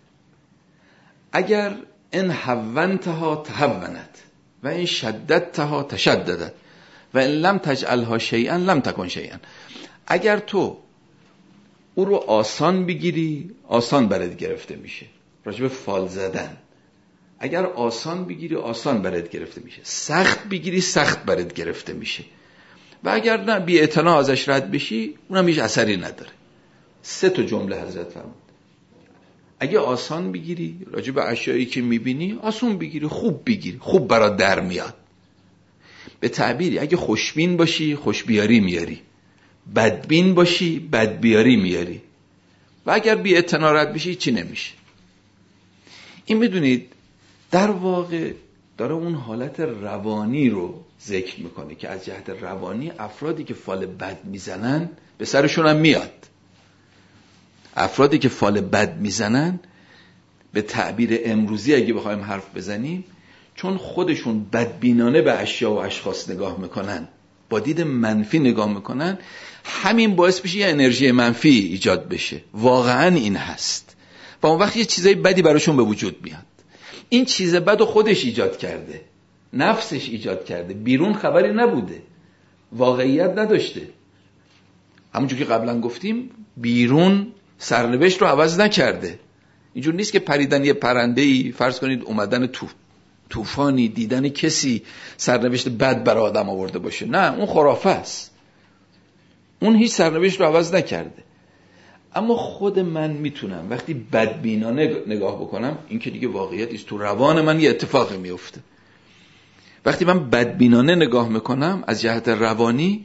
اگر ان هونتها تهونت و این شددتها تشددت و ان لم تجعلها شیئا لم تکن شیئا. اگر تو او رو آسان بگیری، آسان برات گرفته میشه. راجب فال زدن، اگر آسان بگیری، آسان برات گرفته میشه. سخت بگیری، سخت برات گرفته میشه. و اگر نه بی اعتنا ازش رد بشی، اونم هیچ اثری نداره. سه تا جمله حضرت فرمود. اگه آسان بگیری، راجع به اشیایی که میبینی آسان بگیری، خوب بگیری، خوب برات در میاد. به تعبیری اگه خوشبین باشی، خوشبیاری میاری. بدبین باشی، بدبیاری میاری. و اگر بی اعتنا رد بشی چی نمیشه. این بدونید در واقع داره اون حالت روانی رو ذکر میکنه که از جهت روانی افرادی که فال بد میزنن به سرشون هم میاد. افرادی که فال بد میزنن به تعبیر امروزی اگه بخوایم حرف بزنیم، چون خودشون بدبینانه به اشیا و اشخاص نگاه میکنن، با دید منفی نگاه میکنن، همین باعث بشه یه انرژی منفی ایجاد بشه. واقعا این هست. و اون وقت یه چیزای بدی براشون به وجود میاد. این چیز بد رو خودش ایجاد کرده، نفسش ایجاد کرده، بیرون خبری نبوده، واقعیت نداشته. همونجور که قبلا گفتیم بیرون سرنوشت رو عوض نکرده. اینجور نیست که پریدن یه پرنده‌ای، فرض کنید اومدن تو طوفانی، دیدن کسی سرنوشت بد برای آدم آورده باشه. نه، اون خرافه است. اون هیچ سرنوشت رو عوض نکرده. اما خود من میتونم وقتی بدبینانه نگاه بکنم، این که دیگه واقعیت است، تو روان من یه اتفاقی میفته. وقتی من بدبینانه نگاه میکنم از جهت روانی،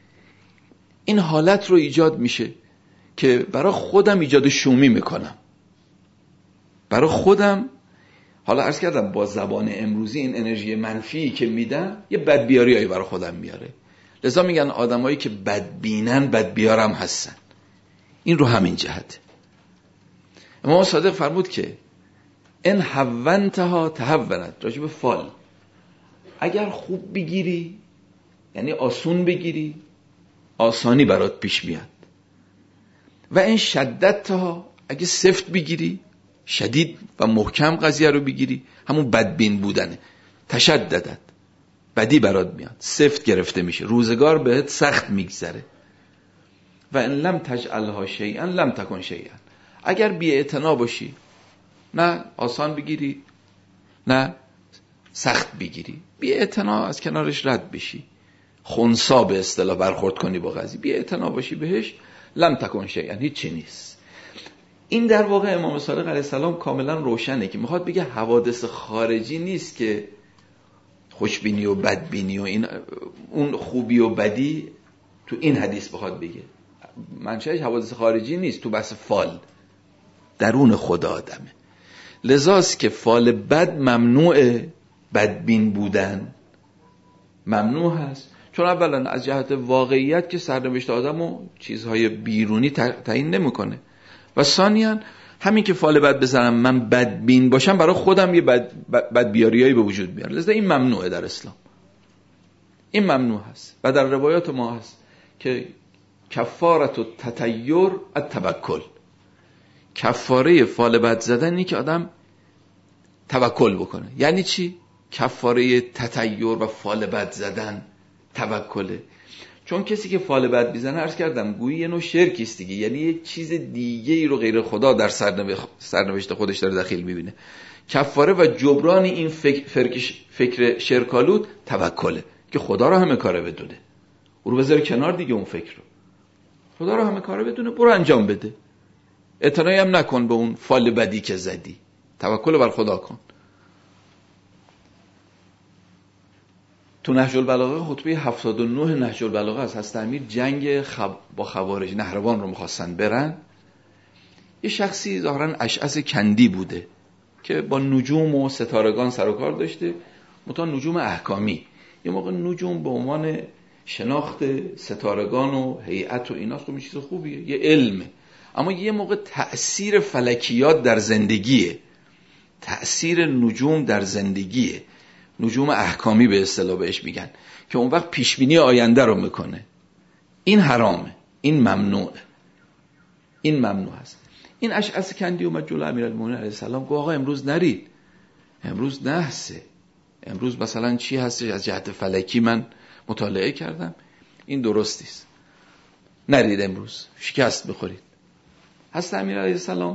این حالت رو ایجاد میشه که برای خودم ایجاد شومی میکنم. برای خودم، حالا عرض کردم با زبان امروزی، این انرژی منفی که میدم یه بدبیاریایی برای خودم میاره. لذا میگن آدمایی که بدبینن بدبیارم هستن. این رو همین جهت امام صادق فرمود که ان حونتها تحونت، راجب فال، اگر خوب بگیری یعنی آسون بگیری، آسانی برات پیش میاد. و این شدتها، اگه سفت بگیری، شدید و محکم قضیه رو بگیری، همون بدبین بودنه، تشددت، بدی برات میاد، سفت گرفته میشه، روزگار بهت سخت میگذره. و ان لم تجعلها شیئا لم تکن شیئا، اگر بی اعتنا باشی، نه آسان بگیری نه سخت بگیری، بی اعتنا از کنارش رد بشی، خنثی به اصطلاح برخورد کنی با قضیه، بی اعتنا باشی بهش، لم تکن شیئا، هیچ چی نیست. این در واقع امام صادق علیه السلام کاملا روشنه که میخواد بگه حوادث خارجی نیست که خوشبینی و بدبینی و این اون خوبی و بدی تو این حدیث بخواد بگه. منشأش حوادث خارجی نیست، تو بحث فال درون خود آدمه. لذاست که فال بد ممنوعه، بدبین بودن ممنوع هست، چون اولا از جهت واقعیت که سرنوشت آدمو چیزهای بیرونی تعیین نمیکنه، و ثانیاً همین که فال بد بزنم من بدبین باشم برای خودم یه بد بدبیاریایی به وجود میاره. لذا این ممنوعه در اسلام، این ممنوع هست. و در روایات ما هست که کفارت و تطیر التوکل، کفاره فال بد زدن اینه که آدم توکل بکنه. یعنی چی؟ کفاره تطیر و فال بد زدن توکله. چون کسی که فال بد میزنه، عرض کردم گویی یه نوع شرکی است دیگه، یعنی یک چیز دیگه ای رو غیر خدا در سرنوشت خودش داره دخیل میبینه. کفاره و جبران این فکر, فکر شرکالود توکله که خدا رو همه کاره بدونه، او رو بذاره کنار دیگه، اون فکر رو خدا رو همه کاره بدونه، برو انجام بده، اعتنایی هم نکن به اون فال بدی که زدی، توکل بر خدا کن. تو نهج البلاغه خطبه هفتاد و نه نهج البلاغه است، حضرت امیر جنگ خب... با خوارج نهروان رو می‌خواستن برن. یه شخصی ظاهراً اشعث کندی بوده که با نجوم و ستارگان سر و کار داشته، متا نجوم احکامی. یه موقع نجوم به عنوان شناخت ستارگان و هیئت و اینا خب چیز خوبیه، یه علمه، اما یه موقع تأثیر فلکیات در زندگیه، تأثیر نجوم در زندگیه، نجوم احکامی به اصطلاح بهش میگن، که اون وقت پیشبینی آینده رو میکنه. این حرامه، این ممنوعه، این ممنوع است. این اشعث کندی اومد جلو امیرالمومنین علیه السلام گفت آقا امروز نرید، امروز نحسه، امروز مثلا چی هست از جهت فلکی من مطالعه کردم، این درست نیست، نرید امروز، شکست بخورید. حضرت امیر علیه السلام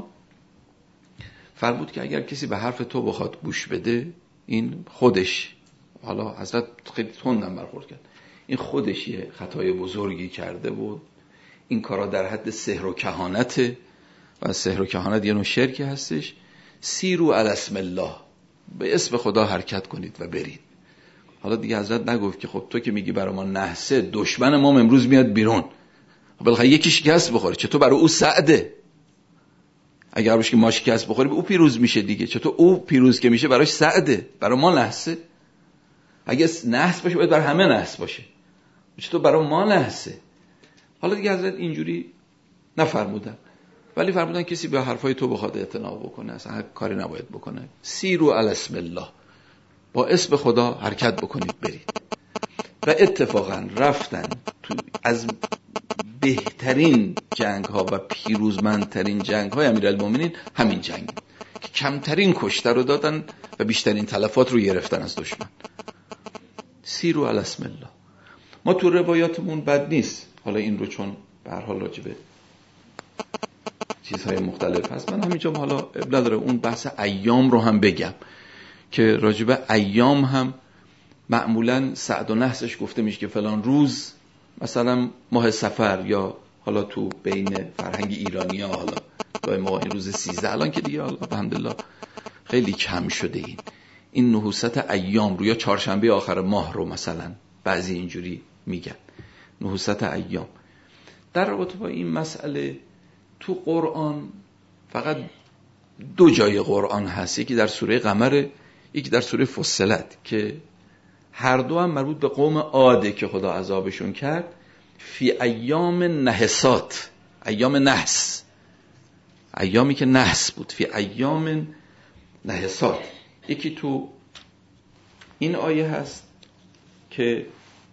فرمود که اگر کسی به حرف تو بخواد گوش بده، این خودش، حالا حضرت خیلی تندم برخورد کرد، این خودش یه خطای بزرگی کرده و این کارا در حد سحر و کهانته، و سحر و کهانت یه نوع شرکی هستش. سیرو علی اسم الله، به اسم خدا حرکت کنید و برید. حالا دیگه حضرت نگفت که خب تو که میگی برای ما نحسه، دشمن ما امروز میاد بیرون، بالاخره یکی شکست بخوره، چطور برای او سعده؟ اگر باشه که ما شکست بخوریم او پیروز میشه دیگه، چطور او پیروز که میشه براش سعده، برای ما نحسه؟ اگه نحس باشه باید برای همه نحس باشه، چطور برای ما نحسه؟ حالا دیگه حضرت اینجوری نفرمودن، ولی فرمودن کسی به حرفای تو بخواد اعتنا بکنه اصلا کاری نباید بکنه. سیرو علی اسم الله، با اسم خدا حرکت بکنید برید. و اتفاقا رفتن تو از بهترین جنگ ها و پیروزمندترین جنگ های امیرالمومنین همین جنگ که کمترین کشته رو دادن و بیشترین تلفات رو گرفتن از دشمن. سیرو علی اسم الله. ما تو روایاتمون بد نیست، حالا این رو چون به هر حال راجبه چیزهای مختلف هست، من همینجا حالا ابلا داره اون بحث ایام رو هم بگم، که راجب ایام هم معمولا سعد و نحسش گفته میشه که فلان روز مثلا ماه صفر، یا حالا تو بین فرهنگ ایرانی ها حالا گاهی موقع این روز سیزده، الان که دیگه حالا الحمدلله خیلی کم شده این این نحوست ایام رو، یا چهارشنبه آخر ماه رو مثلا بعضی اینجوری میگن نحوست ایام. در رابطه با این مسئله تو قرآن فقط دو جای قرآن هست، یکی در سوره قمر، یکی در سوره فصلت، که هر دو هم مربوط به قوم عاده که خدا عذابشون کرد. فی ایام نحسات، ایام نحس، ایامی که نحس بود، فی ایام نحسات. یکی تو این آیه هست که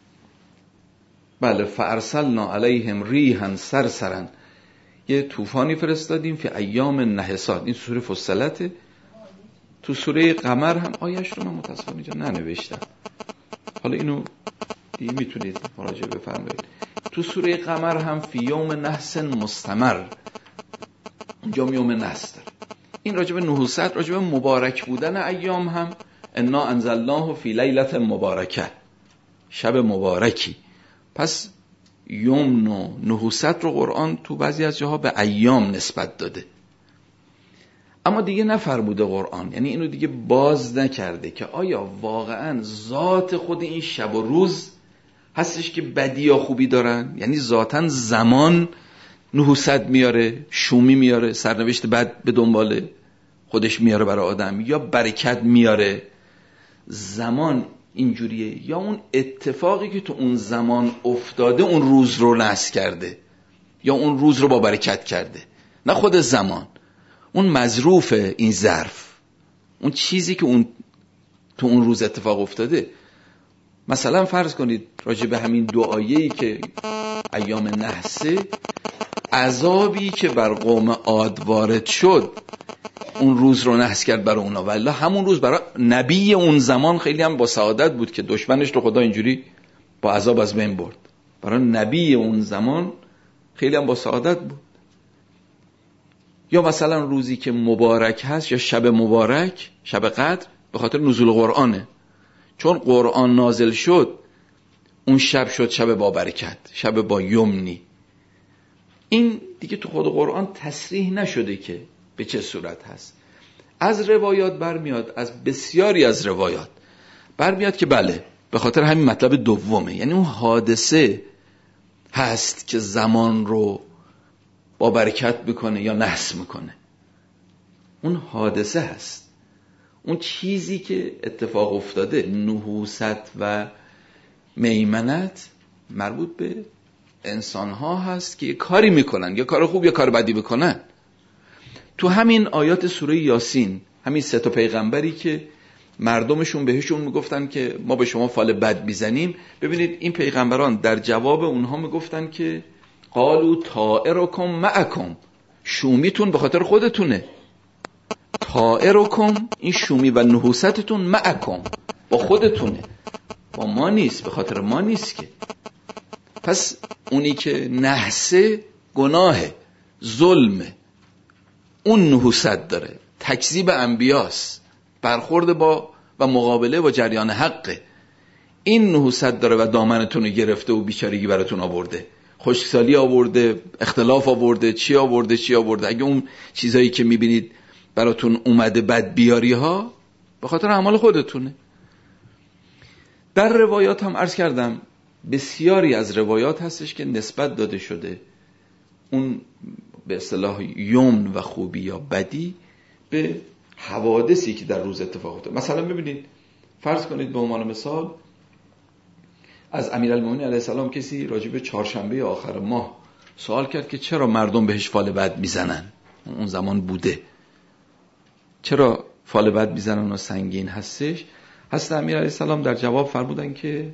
بله فارسلنا علیهم ریحا صرصرا، یه طوفانی فرستادیم فی ایام نحسات، این سوره فصلت. تو سوره قمر هم آیه‌اش رو من متاسفانه اینجا ننوشتم، حالا اینو دیگه میتونید مراجعه بفرمایید. تو سوره قمر هم فی یوم نحس مستمر، اونجا یوم نحس داره. این راجب نحوست، راجب مبارک بودن ایام هم انا انزلناه فی لیلة مبارکه، شب مبارکی. پس یوم و نحوست رو قرآن تو بعضی از جاها به ایام نسبت داده، اما دیگه نفرموده قرآن، یعنی اینو دیگه باز نکرده که آیا واقعا ذات خود این شب و روز هستش که بدی یا خوبی دارن، یعنی ذاتاً زمان نحوست میاره، شومی میاره، سرنوشت بد به دنبال خودش میاره برای آدم، یا برکت میاره. زمان اینجوریه، یا اون اتفاقی که تو اون زمان افتاده اون روز رو نحس کرده، یا اون روز رو با برکت کرده، نه خود زمان، اون مظروف این ظرف، اون چیزی که اون تو اون روز اتفاق افتاده. مثلا فرض کنید راجع به همین دو آیه‌ای که ایام نحسه، عذابی که بر قوم عاد وارد شد اون روز رو نحس کرد برای اونا، ولی همون روز برای نبی اون زمان خیلی هم با سعادت بود که دشمنش رو خدا اینجوری با عذاب از بین برد. برای نبی اون زمان خیلی هم با سعادت بود. یا مثلا روزی که مبارک هست، یا شب مبارک، شب قدر، به خاطر نزول قرآنه، چون قرآن نازل شد اون شب شد شب با برکت، شب با یمنی. این دیگه تو خود قرآن تصریح نشده که به چه صورت هست. از روایات برمیاد، از بسیاری از روایات برمیاد که بله به خاطر همین مطلب دومه، یعنی اون حادثه هست که زمان رو با برکت بکنه یا نحس میکنه. اون حادثه هست، اون چیزی که اتفاق افتاده. نحوست و میمنت مربوط به انسان ها هست که یه کاری میکنن، یا کار خوب یا کار بدی بکنن. تو همین آیات سوره یاسین، همین سه تا پیغمبری که مردمشون بهشون میگفتن که ما به شما فال بد میزنیم، ببینید این پیغمبران در جواب اونها میگفتن که قالوا طائرکم معکم، شومیتون به خاطر خودتونه، طائرکم، این شومی و نحوستتون معکم، با خودتونه، با ما نیست، به خاطر ما نیست که. پس اونی که نحسه گناهه، ظلمه، اون نحوست داره، تکذیب انبیاست، برخورد با و مقابله با جریان حقه. این نحوست داره و دامنتون رو گرفته و بیچارگی براتون آورده، خشکسالی آورده، اختلاف آورده، چی آورده چی آورده. اگه اون چیزایی که میبینید براتون اومده بد بیاری ها، به خاطر اعمال خودتونه. در روایات هم عرض کردم بسیاری از روایات هستش که نسبت داده شده اون به اصطلاح یمن و خوبی یا بدی به حوادثی که در روز اتفاق افتاد. مثلا ببینید، فرض کنید به عنوان مثال از امیرالمومنین علیه السلام کسی راجع به چهارشنبه آخر ماه سوال کرد که چرا مردم بهش فال بد میزنن، اون زمان بوده، چرا فال بد میزنن و سنگین هستش. حضرت امیر علیه السلام در جواب فرمودن که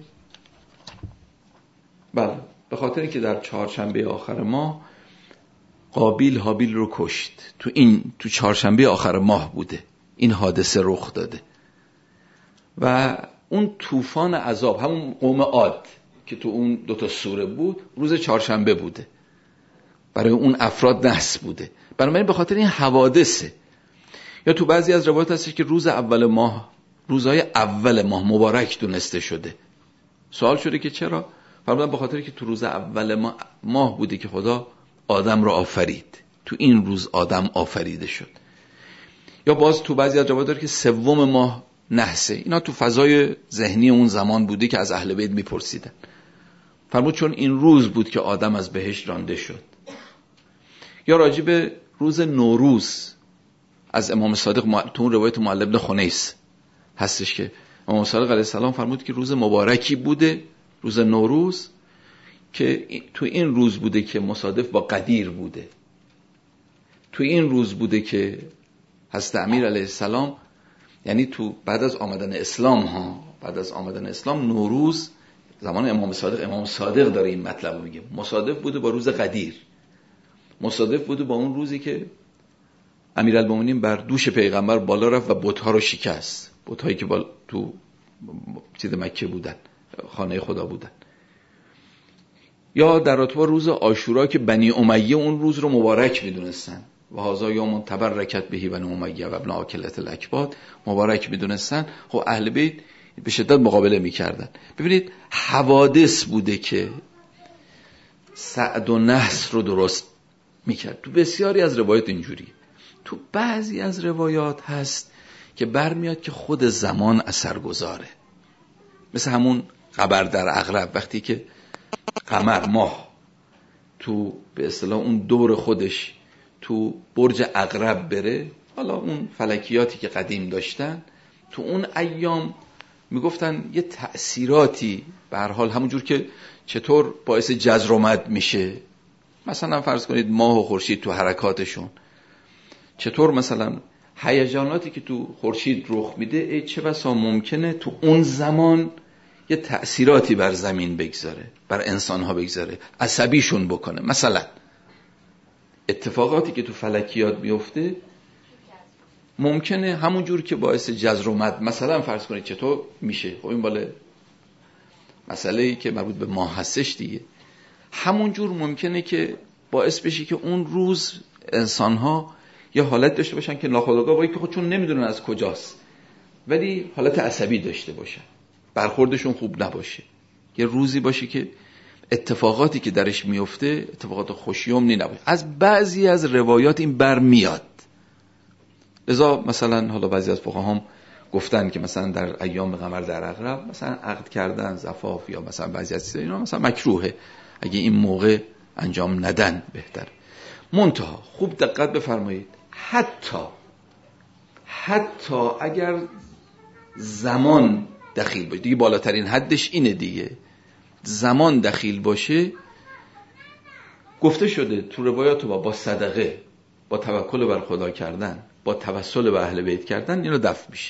بله، به خاطر اینکه در چهارشنبه آخر ماه قابیل حابیل رو کشت، تو این تو چهارشنبه آخر ماه بوده این حادثه رخ داده، و اون طوفان عذاب همون قوم عاد که تو اون دوتا سوره بود روز چهارشنبه بوده، برای اون افراد نحس بوده، بنابراین به خاطر این حوادثه. یا تو بعضی از روایات هست که روز اول ماه روزهای اول ماه مبارک دونسته شده. سوال شده که چرا؟ فرمودن به خاطر که تو روز اول ماه, ماه بوده که خدا آدم رو آفرید، تو این روز آدم آفریده شد. یا باز تو بعضی از روایات داره که سوم ماه نحسه. اینا تو فضای ذهنی اون زمان بوده که از اهل بیت میپرسیدن. فرمود چون این روز بود که آدم از بهشت رانده شد. یا راجع به روز نوروز از امام صادق تو اون روایت معلی بن خنیس هستش که امام صادق علیه السلام فرمود که روز مبارکی بوده، روز نوروز، که تو این روز بوده که مصادف با قدیر بوده. تو این روز بوده که حضرت امیر علیه السلام، یعنی تو بعد از آمدن اسلام ها بعد از آمدن اسلام نوروز زمان امام صادق، امام صادق داره این مطلب رو میگه، مصادف بوده با روز قدیر، مصادف بوده با اون روزی که امیرالمومنین بر دوش پیغمبر بالا رفت و بت‌ها رو شکست، بت‌هایی که بال... تو چیز مکه بودن، خانه خدا بودن. یا در رابطه با روز عاشورا که بنی امیه اون روز رو مبارک میدونستن، و هذا یوم تبرکت بهی بنی امیه و ابن عاکلة الاکباد، مبارک میدونستن. خب اهل بیت به شدت مقابله میکردن. ببینید حوادث بوده که سعد و نحس رو درست میکرد. تو بسیاری از روایات اینجوری، تو بعضی از روایات هست که برمیاد که خود زمان اثرگذاره. مثل همون قمر در عقرب، وقتی که قمر ماه تو به اصطلاح اون دور خودش تو برج عقرب بره، حالا اون فلکیاتی که قدیم داشتن تو اون ایام میگفتن یه تأثیراتی به هر حال همونجور که چطور باعث جزر و مد میشه، مثلا فرض کنید ماه و خورشید تو حرکاتشون، چطور مثلا هیجاناتی که تو خورشید رخ میده ای چه بسا ممکنه تو اون زمان یه تأثیراتی بر زمین بگذاره، بر انسانها بگذاره، عصبیشون بکنه. مثلا اتفاقاتی که تو فلکیات میفته ممکنه همون جور که باعث جزر و مد، مثلا فرض کنید چطور میشه، خب این بالا مسئله‌ای که مربوط به ماه هستش دیگه، همون جور ممکنه که باعث بشه که اون روز انسانها یه حالت داشته باشن که ناخودآگاه با اینکه خودشون نمیدونن از کجاست، ولی حالت عصبی داشته باشن، برخوردشون خوب نباشه. یه روزی باشه که اتفاقاتی که درش میفته اتفاقات خوشیومنی نباشه. از بعضی از روایات این برمیاد. لذا مثلا حالا بعضی از فقها هم گفتن که مثلا در ایام قمر در عقرب مثلا عقد کردن، زفاف یا مثلا بعضی از چیزا اینا مثلا مکروهه، اگه این موقع انجام ندن بهتر. منتها خوب دقت بفرمایید، حتی حتی اگر زمان دخیل باشه، دیگه بالاترین حدش اینه دیگه، زمان دخیل باشه، گفته شده تو روایات با با صدقه، با توکل بر خدا کردن، با توسل به اهل بیت کردن، اینو دفع میشه.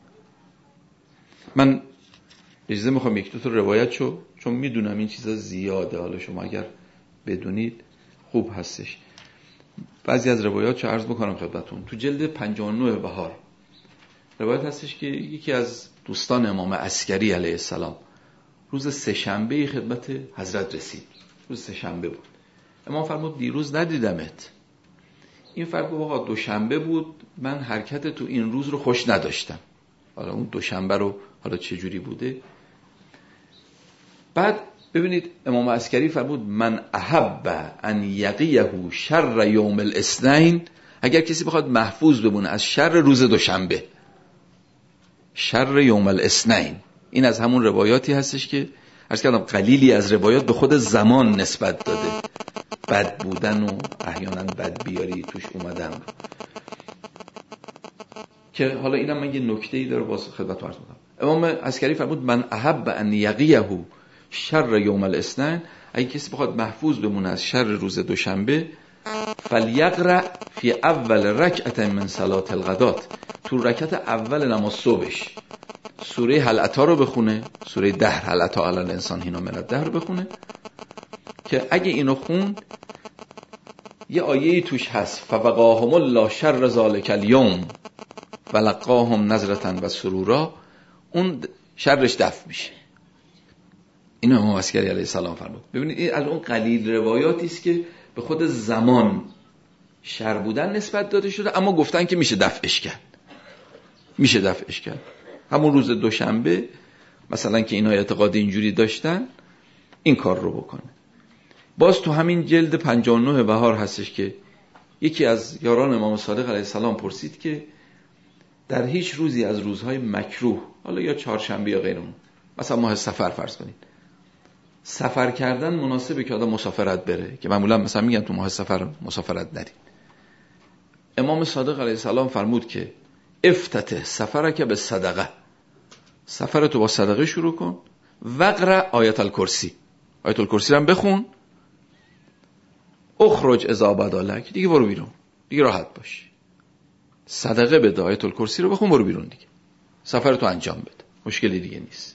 من اجازه میخوام یک دو تا روایت شو، چون میدونم این چیزا زیاده، حالا شما اگر بدونید خوب هستش. بعضی از روایات رو عرض بکنم خدمتتون. تو جلد پنجاه و نه بهار روایت هستش که یکی از دوستان امام عسکری علیه السلام روز سه‌شنبه خدمت حضرت رسید. روز سه‌شنبه بود. امام فرمود دیروز ندیدمت. این فرق واقعا دوشنبه بود، من حرکت تو این روز رو خوش نداشتم. حالا اون دوشنبه رو حالا چه جوری بوده؟ بعد ببینید امام عسکری فرمود من احب ان یقیه شر یوم الاثنین، اگر کسی بخواد محفوظ بمونه از شر روز دوشنبه، شر یوم الاثنین، این از همون روایاتی هستش که عرض کردم قلیلی از روایات به خود زمان نسبت داده، بد بودن و احیانا بد بیاری توش اومدن، که حالا اینم من یه نکته‌ای داره باز خدمت عرض می‌کنم. امام عسکری فرمود من احب ان یقیه شر یوم الاثنین، اگه کسی بخواد محفوظ بمونه از شر روز دوشنبه، فلیقرأ فی اول رکعت من صلاة الغدات، تو رکعت اول نماز صبحش سوره هل اتی رو بخونه، سوره دهر، هل اتی علی الانسان حین من الدهر رو بخونه، که اگه اینو خوند یه آیه‌ای توش هست فوقاهم الله شر ذلک الیوم ولقاهم نظرة و سرورا، اون شرش دفع میشه. اینو امام عسکری علیه السلام فرمود. ببینید این از اون قلیل روایاتی است که به خود زمان شر بودن نسبت داده شده، اما گفتن که میشه دفعش کرد، میشه دفعش کرد. همون روز دوشنبه مثلا که اینا اعتقاد اینجوری داشتن این کار رو بکنه. باز تو همین جلد پنجاه و نه بهار هستش که یکی از یاران امام صادق علیه السلام پرسید که در هیچ روزی از روزهای مکروه، حالا یا چهارشنبه یا غیره، مثلا ماه سفر فرض کنید، سفر کردن مناسبه که آدم مسافرت بره، که معمولا مثلا میگن تو ماه سفر مسافرت نرید. امام صادق علیه السلام فرمود که افتتح سفرک به صدقه، سفرتو با صدقه شروع کن، وقرأ آیت الکرسی، آیت الکرسی رو هم بخون، اخرج اذا بدالک، دیگه برو بیرون، دیگه راحت باش، صدقه بده، آیت الکرسی رو بخون، برو بیرون دیگه، سفرتو انجام بده، مشکلی دیگه نیست.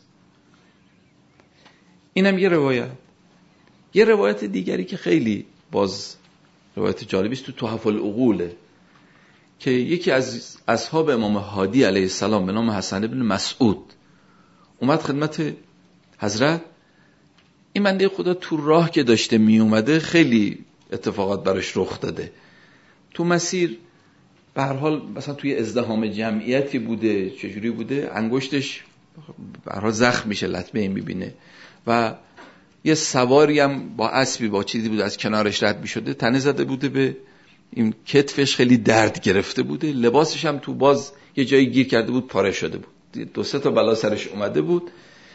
اینم یه روایت. یه روایت دیگری که خیلی باز روایت جالبی است تو تحف العقوله، که یکی از اصحاب امام هادی علیه السلام به نام حسن ابن مسعود اومد خدمت حضرت. این بنده خدا تو راه که داشته می اومده خیلی اتفاقات براش رخ داده. تو مسیر به هر حال مثلا توی ازدحام جمعیتی بوده، چجوری بوده، انگشتش به هر حال زخم میشه، لطمه این میبینه و یه سواری هم با اسبی با چیزی بوده از کنارش رد میشده، تنه زده بوده به این کتفش، خیلی درد گرفته بوده، لباسش هم تو باز یه جایی گیر کرده بود، پاره شده بود، دو سه تا بلا سرش اومده بود.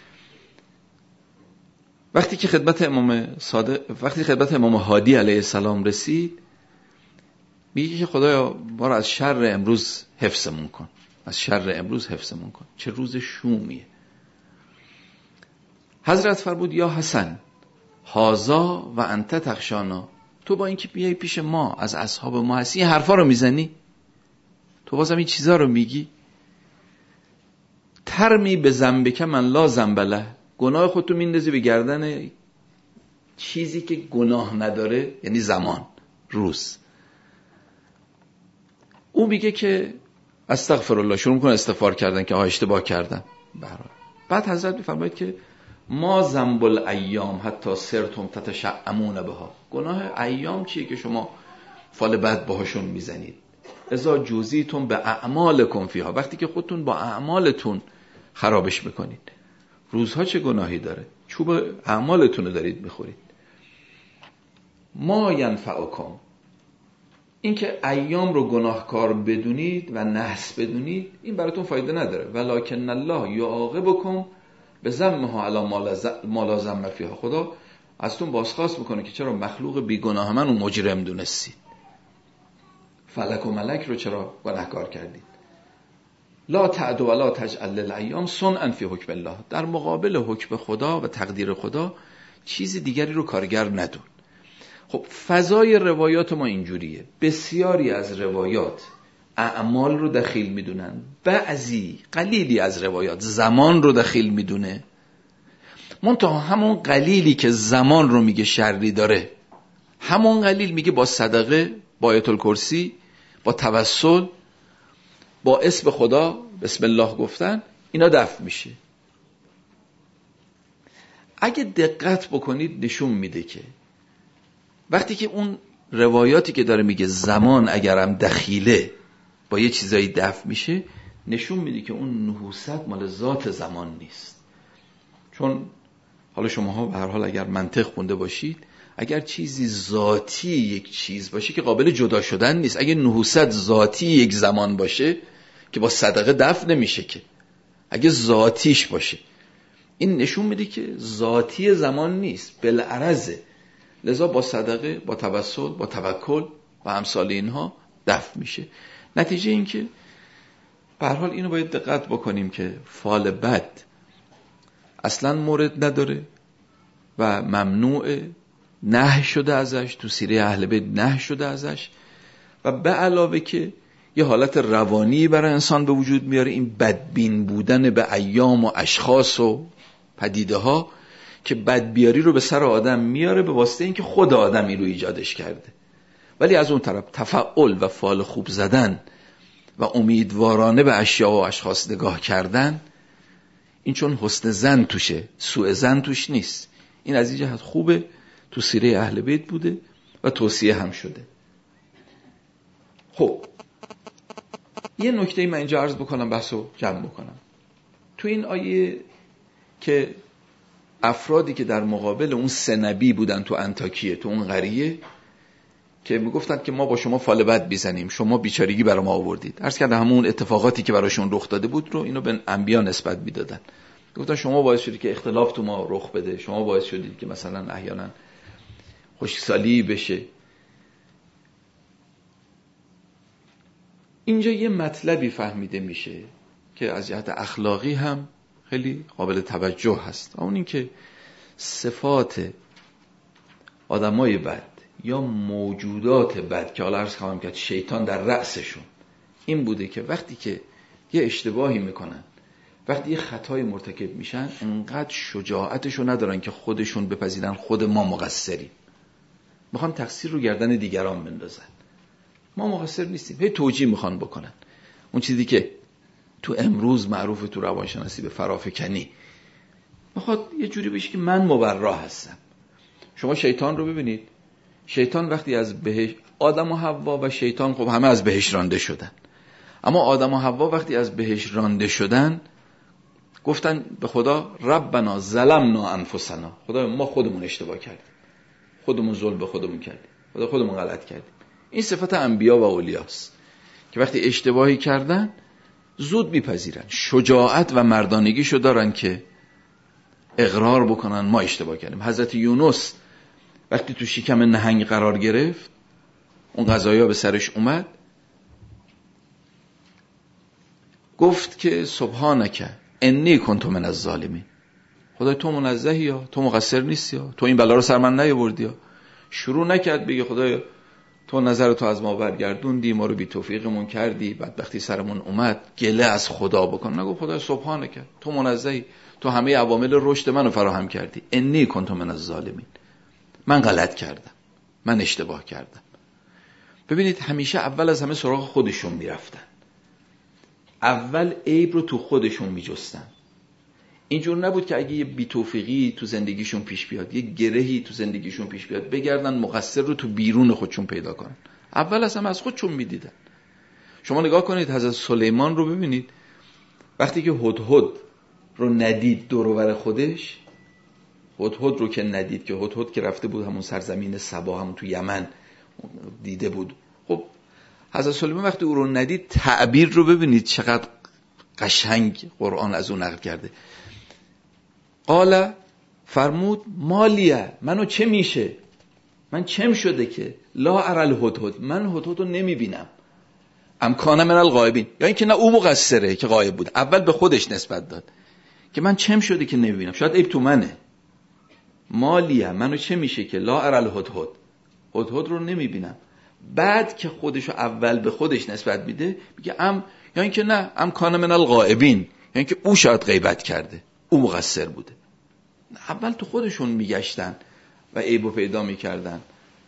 وقتی که خدمت امام صادق وقتی خدمت امام هادی علیه السلام رسید، میگه که خدایا ما رو از شر امروز حفظمون کن، از شر امروز حفظمون کن، چه روز شومیه. حضرت فرمود یا حسن هازا و انت تخشانا، تو با اینکه بیای پیش ما از اصحاب ما هستی این حرفا رو میزنی، تو بازم این چیزا رو میگی. ترمی به ذنبک من لا ذنب له، گناه خودتو میندازی به گردن چیزی که گناه نداره، یعنی زمان، روز. او میگه که استغفر الله، شروع میکنه استغفار کردن که آها اشتباه کردم. بعد حضرت میفرماید که ما ذنب الایام حتی سرتم تتشعمون بها، گناه ایام چیه که شما فال بد باهاشون میزنید. اذا جوزیتم به اعمالکم فیها، وقتی که خودتون با اعمالتون خرابش میکنید. روزها چه گناهی داره؟ چوب اعمالتون رو دارید میخورید. ما ینفعکم، این که ایام رو گناهکار بدونید و نحس بدونید این براتون فایده نداره. ولکن الله یعاقبکم به ذمها علی ما لا ذم فیها، خدا ازتون بازخواست میکنه که چرا مخلوق بیگناه من و مجرم دونستید، فلک و ملک رو چرا گناهکار کردید. لا تعد ولا تجعل للایام صنعا فی حکم الله، در مقابل حکم خدا و تقدیر خدا چیز دیگری رو کارگر ندون. خب فضای روایات ما اینجوریه، بسیاری از روایات اعمال رو دخیل میدونن، بعضی قلیلی از روایات زمان رو دخیل میدونه، منتها همون قلیلی که زمان رو میگه شری داره، همون قلیل میگه با صدقه، با آیت الکرسی، با توسل، با اسم خدا بسم الله گفتن اینا دفع میشه. اگه دقت بکنید نشون میده که وقتی که اون روایاتی که داره میگه زمان اگرم دخیله با یه چیزایی دفع میشه، نشون میده که اون نحوست مال ذات زمان نیست. چون حالا شماها به هر حال اگر منطق خونده باشید، اگر چیزی ذاتی یک چیز باشه که قابل جدا شدن نیست، اگه نحوست ذاتی یک زمان باشه که با صدقه دفع نمیشه، که اگه ذاتیش باشه این نشون میده که ذاتی زمان نیست، بالعرضه، لذا با صدقه، با توسل، با توکل و امثال اینها دفع میشه. نتیجه این که به هر حال اینو باید دقت بکنیم که فال بد اصلا مورد نداره و ممنوع، نهی شده ازش، تو سیره اهل بیت نهی شده ازش، و به علاوه که یه حالت روانی برای انسان به وجود میاره، این بدبین بودن به ایام و اشخاص و پدیده ها که بدبیاری رو به سر آدم میاره به واسطه اینکه خود آدم این رو ایجادش کرده. ولی از اون طرف تفعل و فال خوب زدن و امیدوارانه به اشیاء و اشخاص نگاه کردن، این چون حسن ظن توشه، سوء ظن توش نیست. این از این جهت خوبه، تو سیره اهل بیت بوده و توصیه هم شده. خب یه نکته من اینجا عرض بکنم، بحثو جمع بکنم. تو این آیه که افرادی که در مقابل اون سه نبی بودن تو انطاکیه، تو اون قریه، که میگفتن که ما با شما فال بد بیزنیم، شما بیچارگی برای ما آوردید. عرض کردم همون اتفاقاتی که براشون رخ داده بود رو اینو به انبیا نسبت میدادن. گفتن شما باعث شدید که اختلاف تو ما رخ بده، شما باعث شدید که مثلا احیانا خشکسالی بشه. اینجا یه مطلبی فهمیده میشه که از جهت اخلاقی هم خیلی قابل توجه هست، اون این که صفات آدمای بد یا موجودات بد که حالا عرض خواهم کرد شیطان در رأسشون این بوده که وقتی که یه اشتباهی میکنن، وقتی یه خطای مرتکب میشن، انقدر شجاعتشو ندارن که خودشون بپذیرن خود ما مقصریم، میخوان تقصیر رو گردن دیگران بندازن. ما مقصر نیستیم، هی توجیه میخوان بکنن. اون چیزی که تو امروز معروف تو روانشناسی به فرافکنی، میخواد یه جوری بشه که من مبرا هستم. شما شیطان رو ببینید، شیطان وقتی از بهشت، آدم و حوا و شیطان خب همه از بهشت رانده شدن، اما آدم و حوا وقتی از بهشت رانده شدن گفتن به خدا ربنا ظلمنا انفسنا، خدا ما خودمون اشتباه کردیم، خودمون ظلم به خودمون کردیم، خدا خودمون غلط کردیم. این صفت انبیا و اولیاست که وقتی اشتباهی کردن زود میپذیرن، شجاعت و مردانگیشو دارن که اقرار بکنن ما اشتباه کردیم. حضرت یونس وقتی تو شکم نهنگ قرار گرفت، اون قضایا به سرش اومد، گفت که سبحانک انی کنت من الظالمین، خدای تو منزهی، یا تو مقصر نیستی، یا تو این بلا رو سر من نیاوردی. یا شروع نکرد بگه خدای تو نظر تو از ما برگردوندی، ما رو بی توفیقمون کردی، بدبختی سرمون اومد، گله از خدا بکن. نگو خدای سبحانک تو منزهی، تو همه عوامل رشد منو فراهم کردی. انی کنت من الظالمین، من غلط کردم، من اشتباه کردم. ببینید همیشه اول از همه سراغ خودشون میرفتن، اول عیب رو تو خودشون میجستن. اینجور نبود که اگه یه بی‌توفیقی تو زندگیشون پیش بیاد، یه گرهی تو زندگیشون پیش بیاد، بگردن مقصر رو تو بیرون خودشون پیدا کنن. اول از همه از خودشون میدیدن. شما نگاه کنید حضرت سلیمان رو ببینید، وقتی که هدهد رو ندید دور و بر خودش، هدهد رو که ندید، که هدهد که رفته بود همون سرزمین سبا، همون تو یمن دیده بود، خب حضرت سلیمان وقتی او رو ندید، تعبیر رو ببینید چقدر قشنگ قرآن از اون نقل کرده. قال فرمود مالیه، منو چه میشه، من چم شده که لا ارى الهدهد، من هدهد رو نمیبینم، امکان من الغایبین، یا اینکه نه او مقصره که غایب بود. اول به خودش نسبت داد که من چم شده که نمیبینم، شاید عیب تو منه. مالیه، منو چه میشه که لا ارى الهدهد، هدهد رو نمیبینم. بعد که خودشو اول به خودش نسبت میده میگه ام، یا اینکه نه امکان من الغایبین، یا اینکه او شاید غیبت کرده، او مقصر بوده. اول تو خودشون میگشتن و عیبو پیدا میکردن.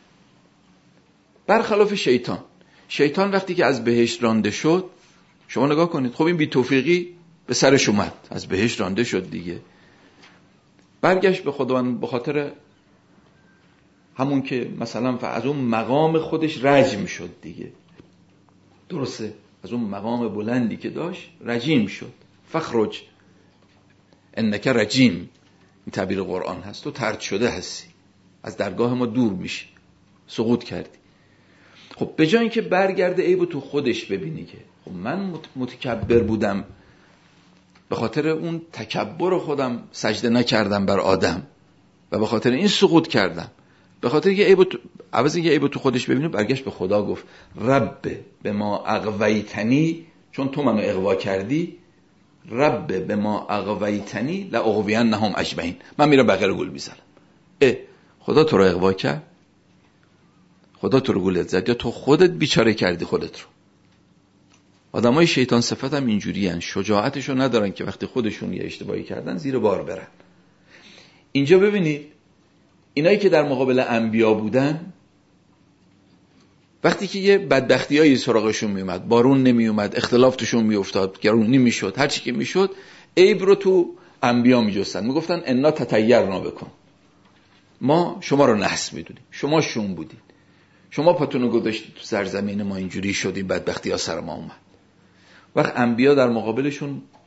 برخلاف شیطان، شیطان وقتی که از بهشت رانده شد، شما نگاه کنید، خب این بی توفیقی به سرش اومد، از بهشت رانده شد دیگه، برگشت به خداوند به خاطر همون که مثلا از اون مقام خودش رجم شد دیگه، درسته، از اون مقام بلندی که داشت رجیم شد. فخرج انک رجیم، این تعبیر قرآن هست، تو طرد شده هستی، از درگاه ما دور میشی، سقوط کردی. خب به جای اینکه برگرده عیبو تو خودش ببینی که خب من متکبر بودم، به خاطر اون تکبر خودم سجده نکردم بر آدم و به خاطر این سقوط کردم، به خاطر اینکه عیبو تو، عوض اینکه عیبو تو خودش ببینه برگشت به خدا گفت رب به ما اغویتنی، چون تو منو اغوا کردی، رب به ما اغویتنی لاغوینهم اجمعین، من میرم بغیر گول میزنم. اه خدا تو رو اغوا کرد، خدا تو رو گولت زد، یا تو خودت بیچاره کردی خودت رو. آدمای شیطان صفت هم اینجوری هن، شجاعتشو ندارن که وقتی خودشون یه اشتباهی کردن زیر بار برن. اینجا ببینید اینایی که در مقابل انبیا بودن، وقتی که یه بدبختیایی سراغشون میومد، بارون نمیومد، اختلاف توشون میافتاد، گرونی میشد، هر چی که میشد، عیب رو تو انبیا میجستن، میگفتن انا تطیرنا بکن، ما شما رو نحس میدونیم، شما شون بودید، شما پاتونو گذاشتید تو سرزمین ما، اینجوری شدیم، بدبختی ها سر ما اومد. وقت انبیا در مقابلشون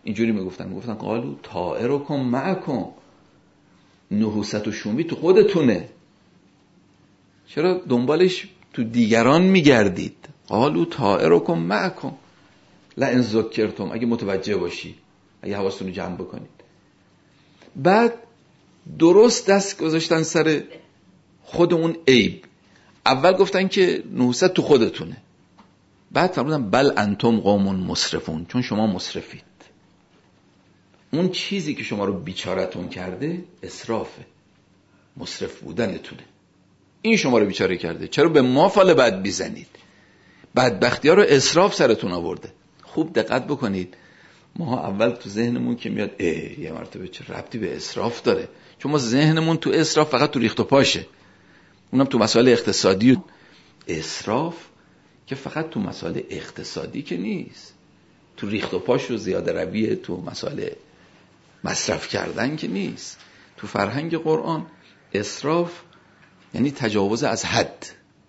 اینجوری میگفتن میگفتن قالو طائرکم معکم، نحوست و شومی تو خودتونه، چرا دنبالش تو دیگران میگردید؟ قالو طائرکم معکم لئن ذکرتم، اگه متوجه باشی، اگه حواستون رو جمع بکنید. بعد درست دست گذاشتن سر خود اون عیب. اول گفتن که نحوست تو خودتونه، بعد فرمودن بل انتم قوم مسرفون، چون شما مسرفید. اون چیزی که شما رو بیچارتون کرده اسرافه، مسرف بودنتونه، این شما رو بیچاره کرده. چرا به ما فال بد بیزنید؟ بدبختی ها رو اسراف سرتون آورده. خوب دقت بکنید، ما اول تو ذهنمون که میاد ای یه مرتبه چه ربطی به اسراف داره، چون ما ذهنمون تو اسراف فقط تو ریخت و پاشه، اونم تو مسائل اقتصادی. اسراف که فقط تو مسائل اقتصادی که نیست، تو ریخت و پاش و زیاده رویه، تو مسائل مصرف کردن که نیست. تو فرهنگ قرآن اسراف یعنی تجاوز از حد.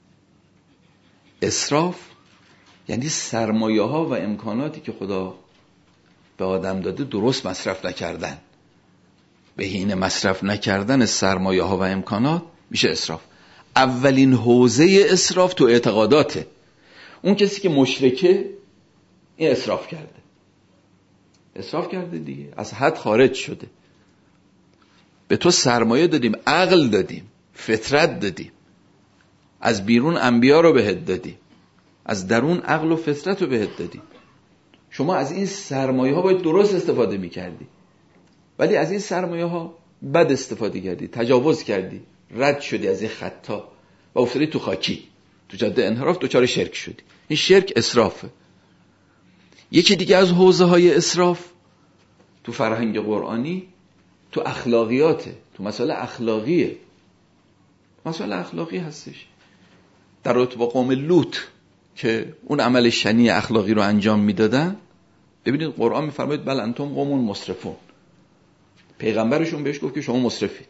اسراف یعنی سرمایه ها و امکاناتی که خدا به آدم داده درست مصرف نکردن. بهینه مصرف نکردن سرمایه ها و امکانات میشه اسراف. اولین حوزه اسراف تو اعتقاداته. اون کسی که مشرکه این اسراف کرده، اسراف کرده دیگه، از حد خارج شده. به تو سرمایه دادیم، عقل دادیم، فطرت دادیم، از بیرون انبیا رو بهت دادیم، از درون عقل و فطرت رو بهت دادیم. شما از این سرمایه ها باید درست استفاده میکردی، ولی از این سرمایه ها بد استفاده کردی، تجاوز کردی، رد شدی از این خطا و افتادی تو خاکی، تو جاده انحراف، دوچار شرک شدی. این شرک اسرافه. یکی دیگه از حوزه های اسراف تو فرهنگ قرآنی تو اخلاقیاته، تو مسائل اخلاقیه. مسائل اخلاقی هستش. در رابطه با قوم لوط که اون عمل شنیع اخلاقی رو انجام میدادن، ببینید قرآن میفرماید بل انتم قوم مسرفون. پیغمبرشون بهش گفت که شما مسرفید.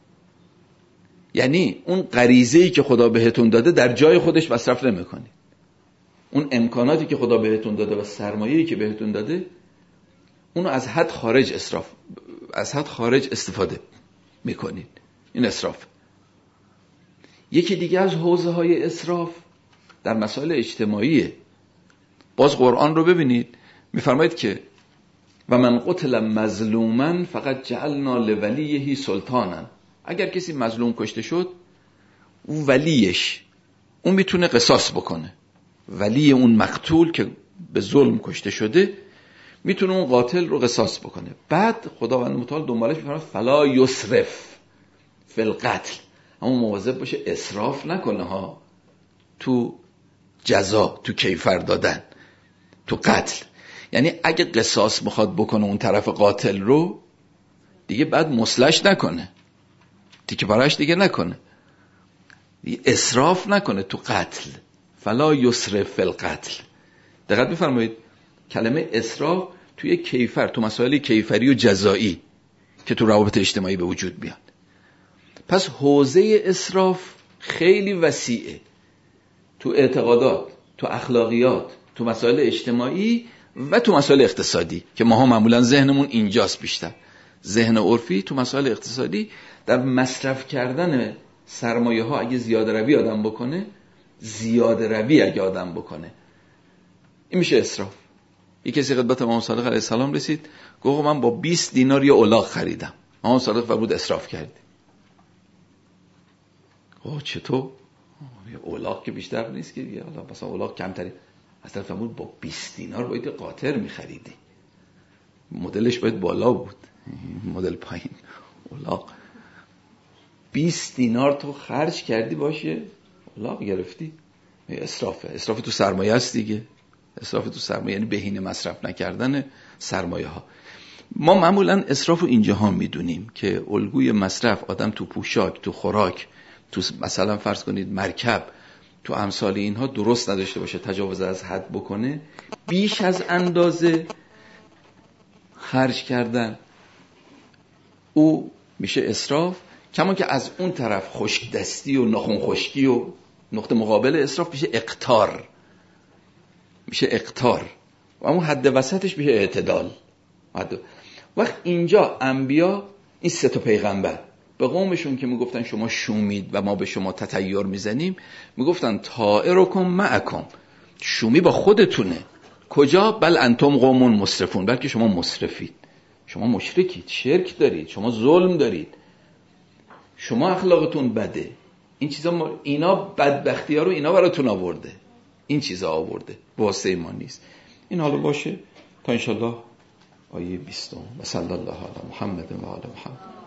یعنی اون غریزه‌ای که خدا بهتون داده در جای خودش مصرف نمی‌کنید. اون امکاناتی که خدا بهتون داده و سرمایه‌ای که بهتون داده، اونو از حد خارج اسراف، از حد خارج استفاده می‌کنید. این اسراف. یکی دیگه از حوزه‌های اسراف در مسائل اجتماعیه. باز قرآن رو ببینید، می‌فرماید که و من قتل مظلوما فقط جعلنا لولیه سلطانا. اگر کسی مظلوم کشته شد، اون ولیش، اون میتونه قصاص بکنه. ولی اون مقتول که به ظلم کشته شده میتونه اون قاتل رو قصاص بکنه. بعد خداوند متعال دنبالش میفرماید فلا یسرف فی القتل، اما مواظب باشه اسراف نکنه ها تو جزا، تو کیفر دادن، تو قتل. یعنی اگه قصاص میخواد بکنه اون طرف قاتل رو، دیگه بعد مسلش نکنه، تیکه پارش دیگه نکنه، دیگه اسراف نکنه تو قتل. فلا یسرف فی القتل. دقت بفرمایید کلمه اسراف توی کیفر، تو مسائل کیفری و جزایی که تو روابط اجتماعی به وجود میاد. پس حوزه اسراف خیلی وسیعه، تو اعتقادات، تو اخلاقیات، تو مسائل اجتماعی و تو مسائل اقتصادی که ماها معمولا ذهنمون اینجاست بیشتر. ذهن عرفی تو مسائل اقتصادی در مصرف کردن سرمایه ها اگه زیاده روی آدم بکنه، زیاده روی اگه آدم بکنه، این میشه اسراف. یک کسی خدمت امام صادق علیه السلام رسید، گفت من با بیست دینار یه الاغ خریدم. امام صادق فرمود اسراف کردی. گفت چطور؟ یه الاغ که بیشتر نیست که دیگه، حالا مثلا الاغ کمتری. اصلا فرمود با بیست دینار باید قاطر میخریدی، مدلش باید بالا بود، مدل پایین. الاغ بیست دینار تو خرج کردی باشه، الاغ گرفتی. اسرافه. اسراف تو سرمایه است دیگه. اسراف تو سرمایه یعنی بهینه مصرف نکردن سرمایه ها. ما معمولا اسراف رو اینجاها میدونیم که الگوی مصرف آدم تو پوشاک، تو خوراک، تو مثلا فرض کنید مرکب، تو امثال اینها درست نداشته باشه، تجاوز از حد بکنه، بیش از اندازه خرج کردن، او میشه اسراف. کما که از اون طرف خشک دستی و ناخن خشکی و نقطه مقابل اسراف میشه اقتار، میشه اقتار و اون حد وسطش میشه اعتدال. وقت اینجا انبیا، این سه تا پیغمبر به قومشون که میگفتن شما شومید و ما به شما تطیر میزنیم، میگفتن طائرکم معکم، شومی با خودتونه. کجا؟ بل انتم قوم مسرفون، بلکه شما مسرفید، شما مشرکید، شرک دارید، شما ظلم دارید، شما اخلاقتون بده. این چیزا ما... اینا بدبختی ها رو اینا براتون آورده، این چیزا آورده، واسه ما نیست. این حالا باشه تا انشالله آیه بیستم. و صلی الله علی محمد و آل محمد.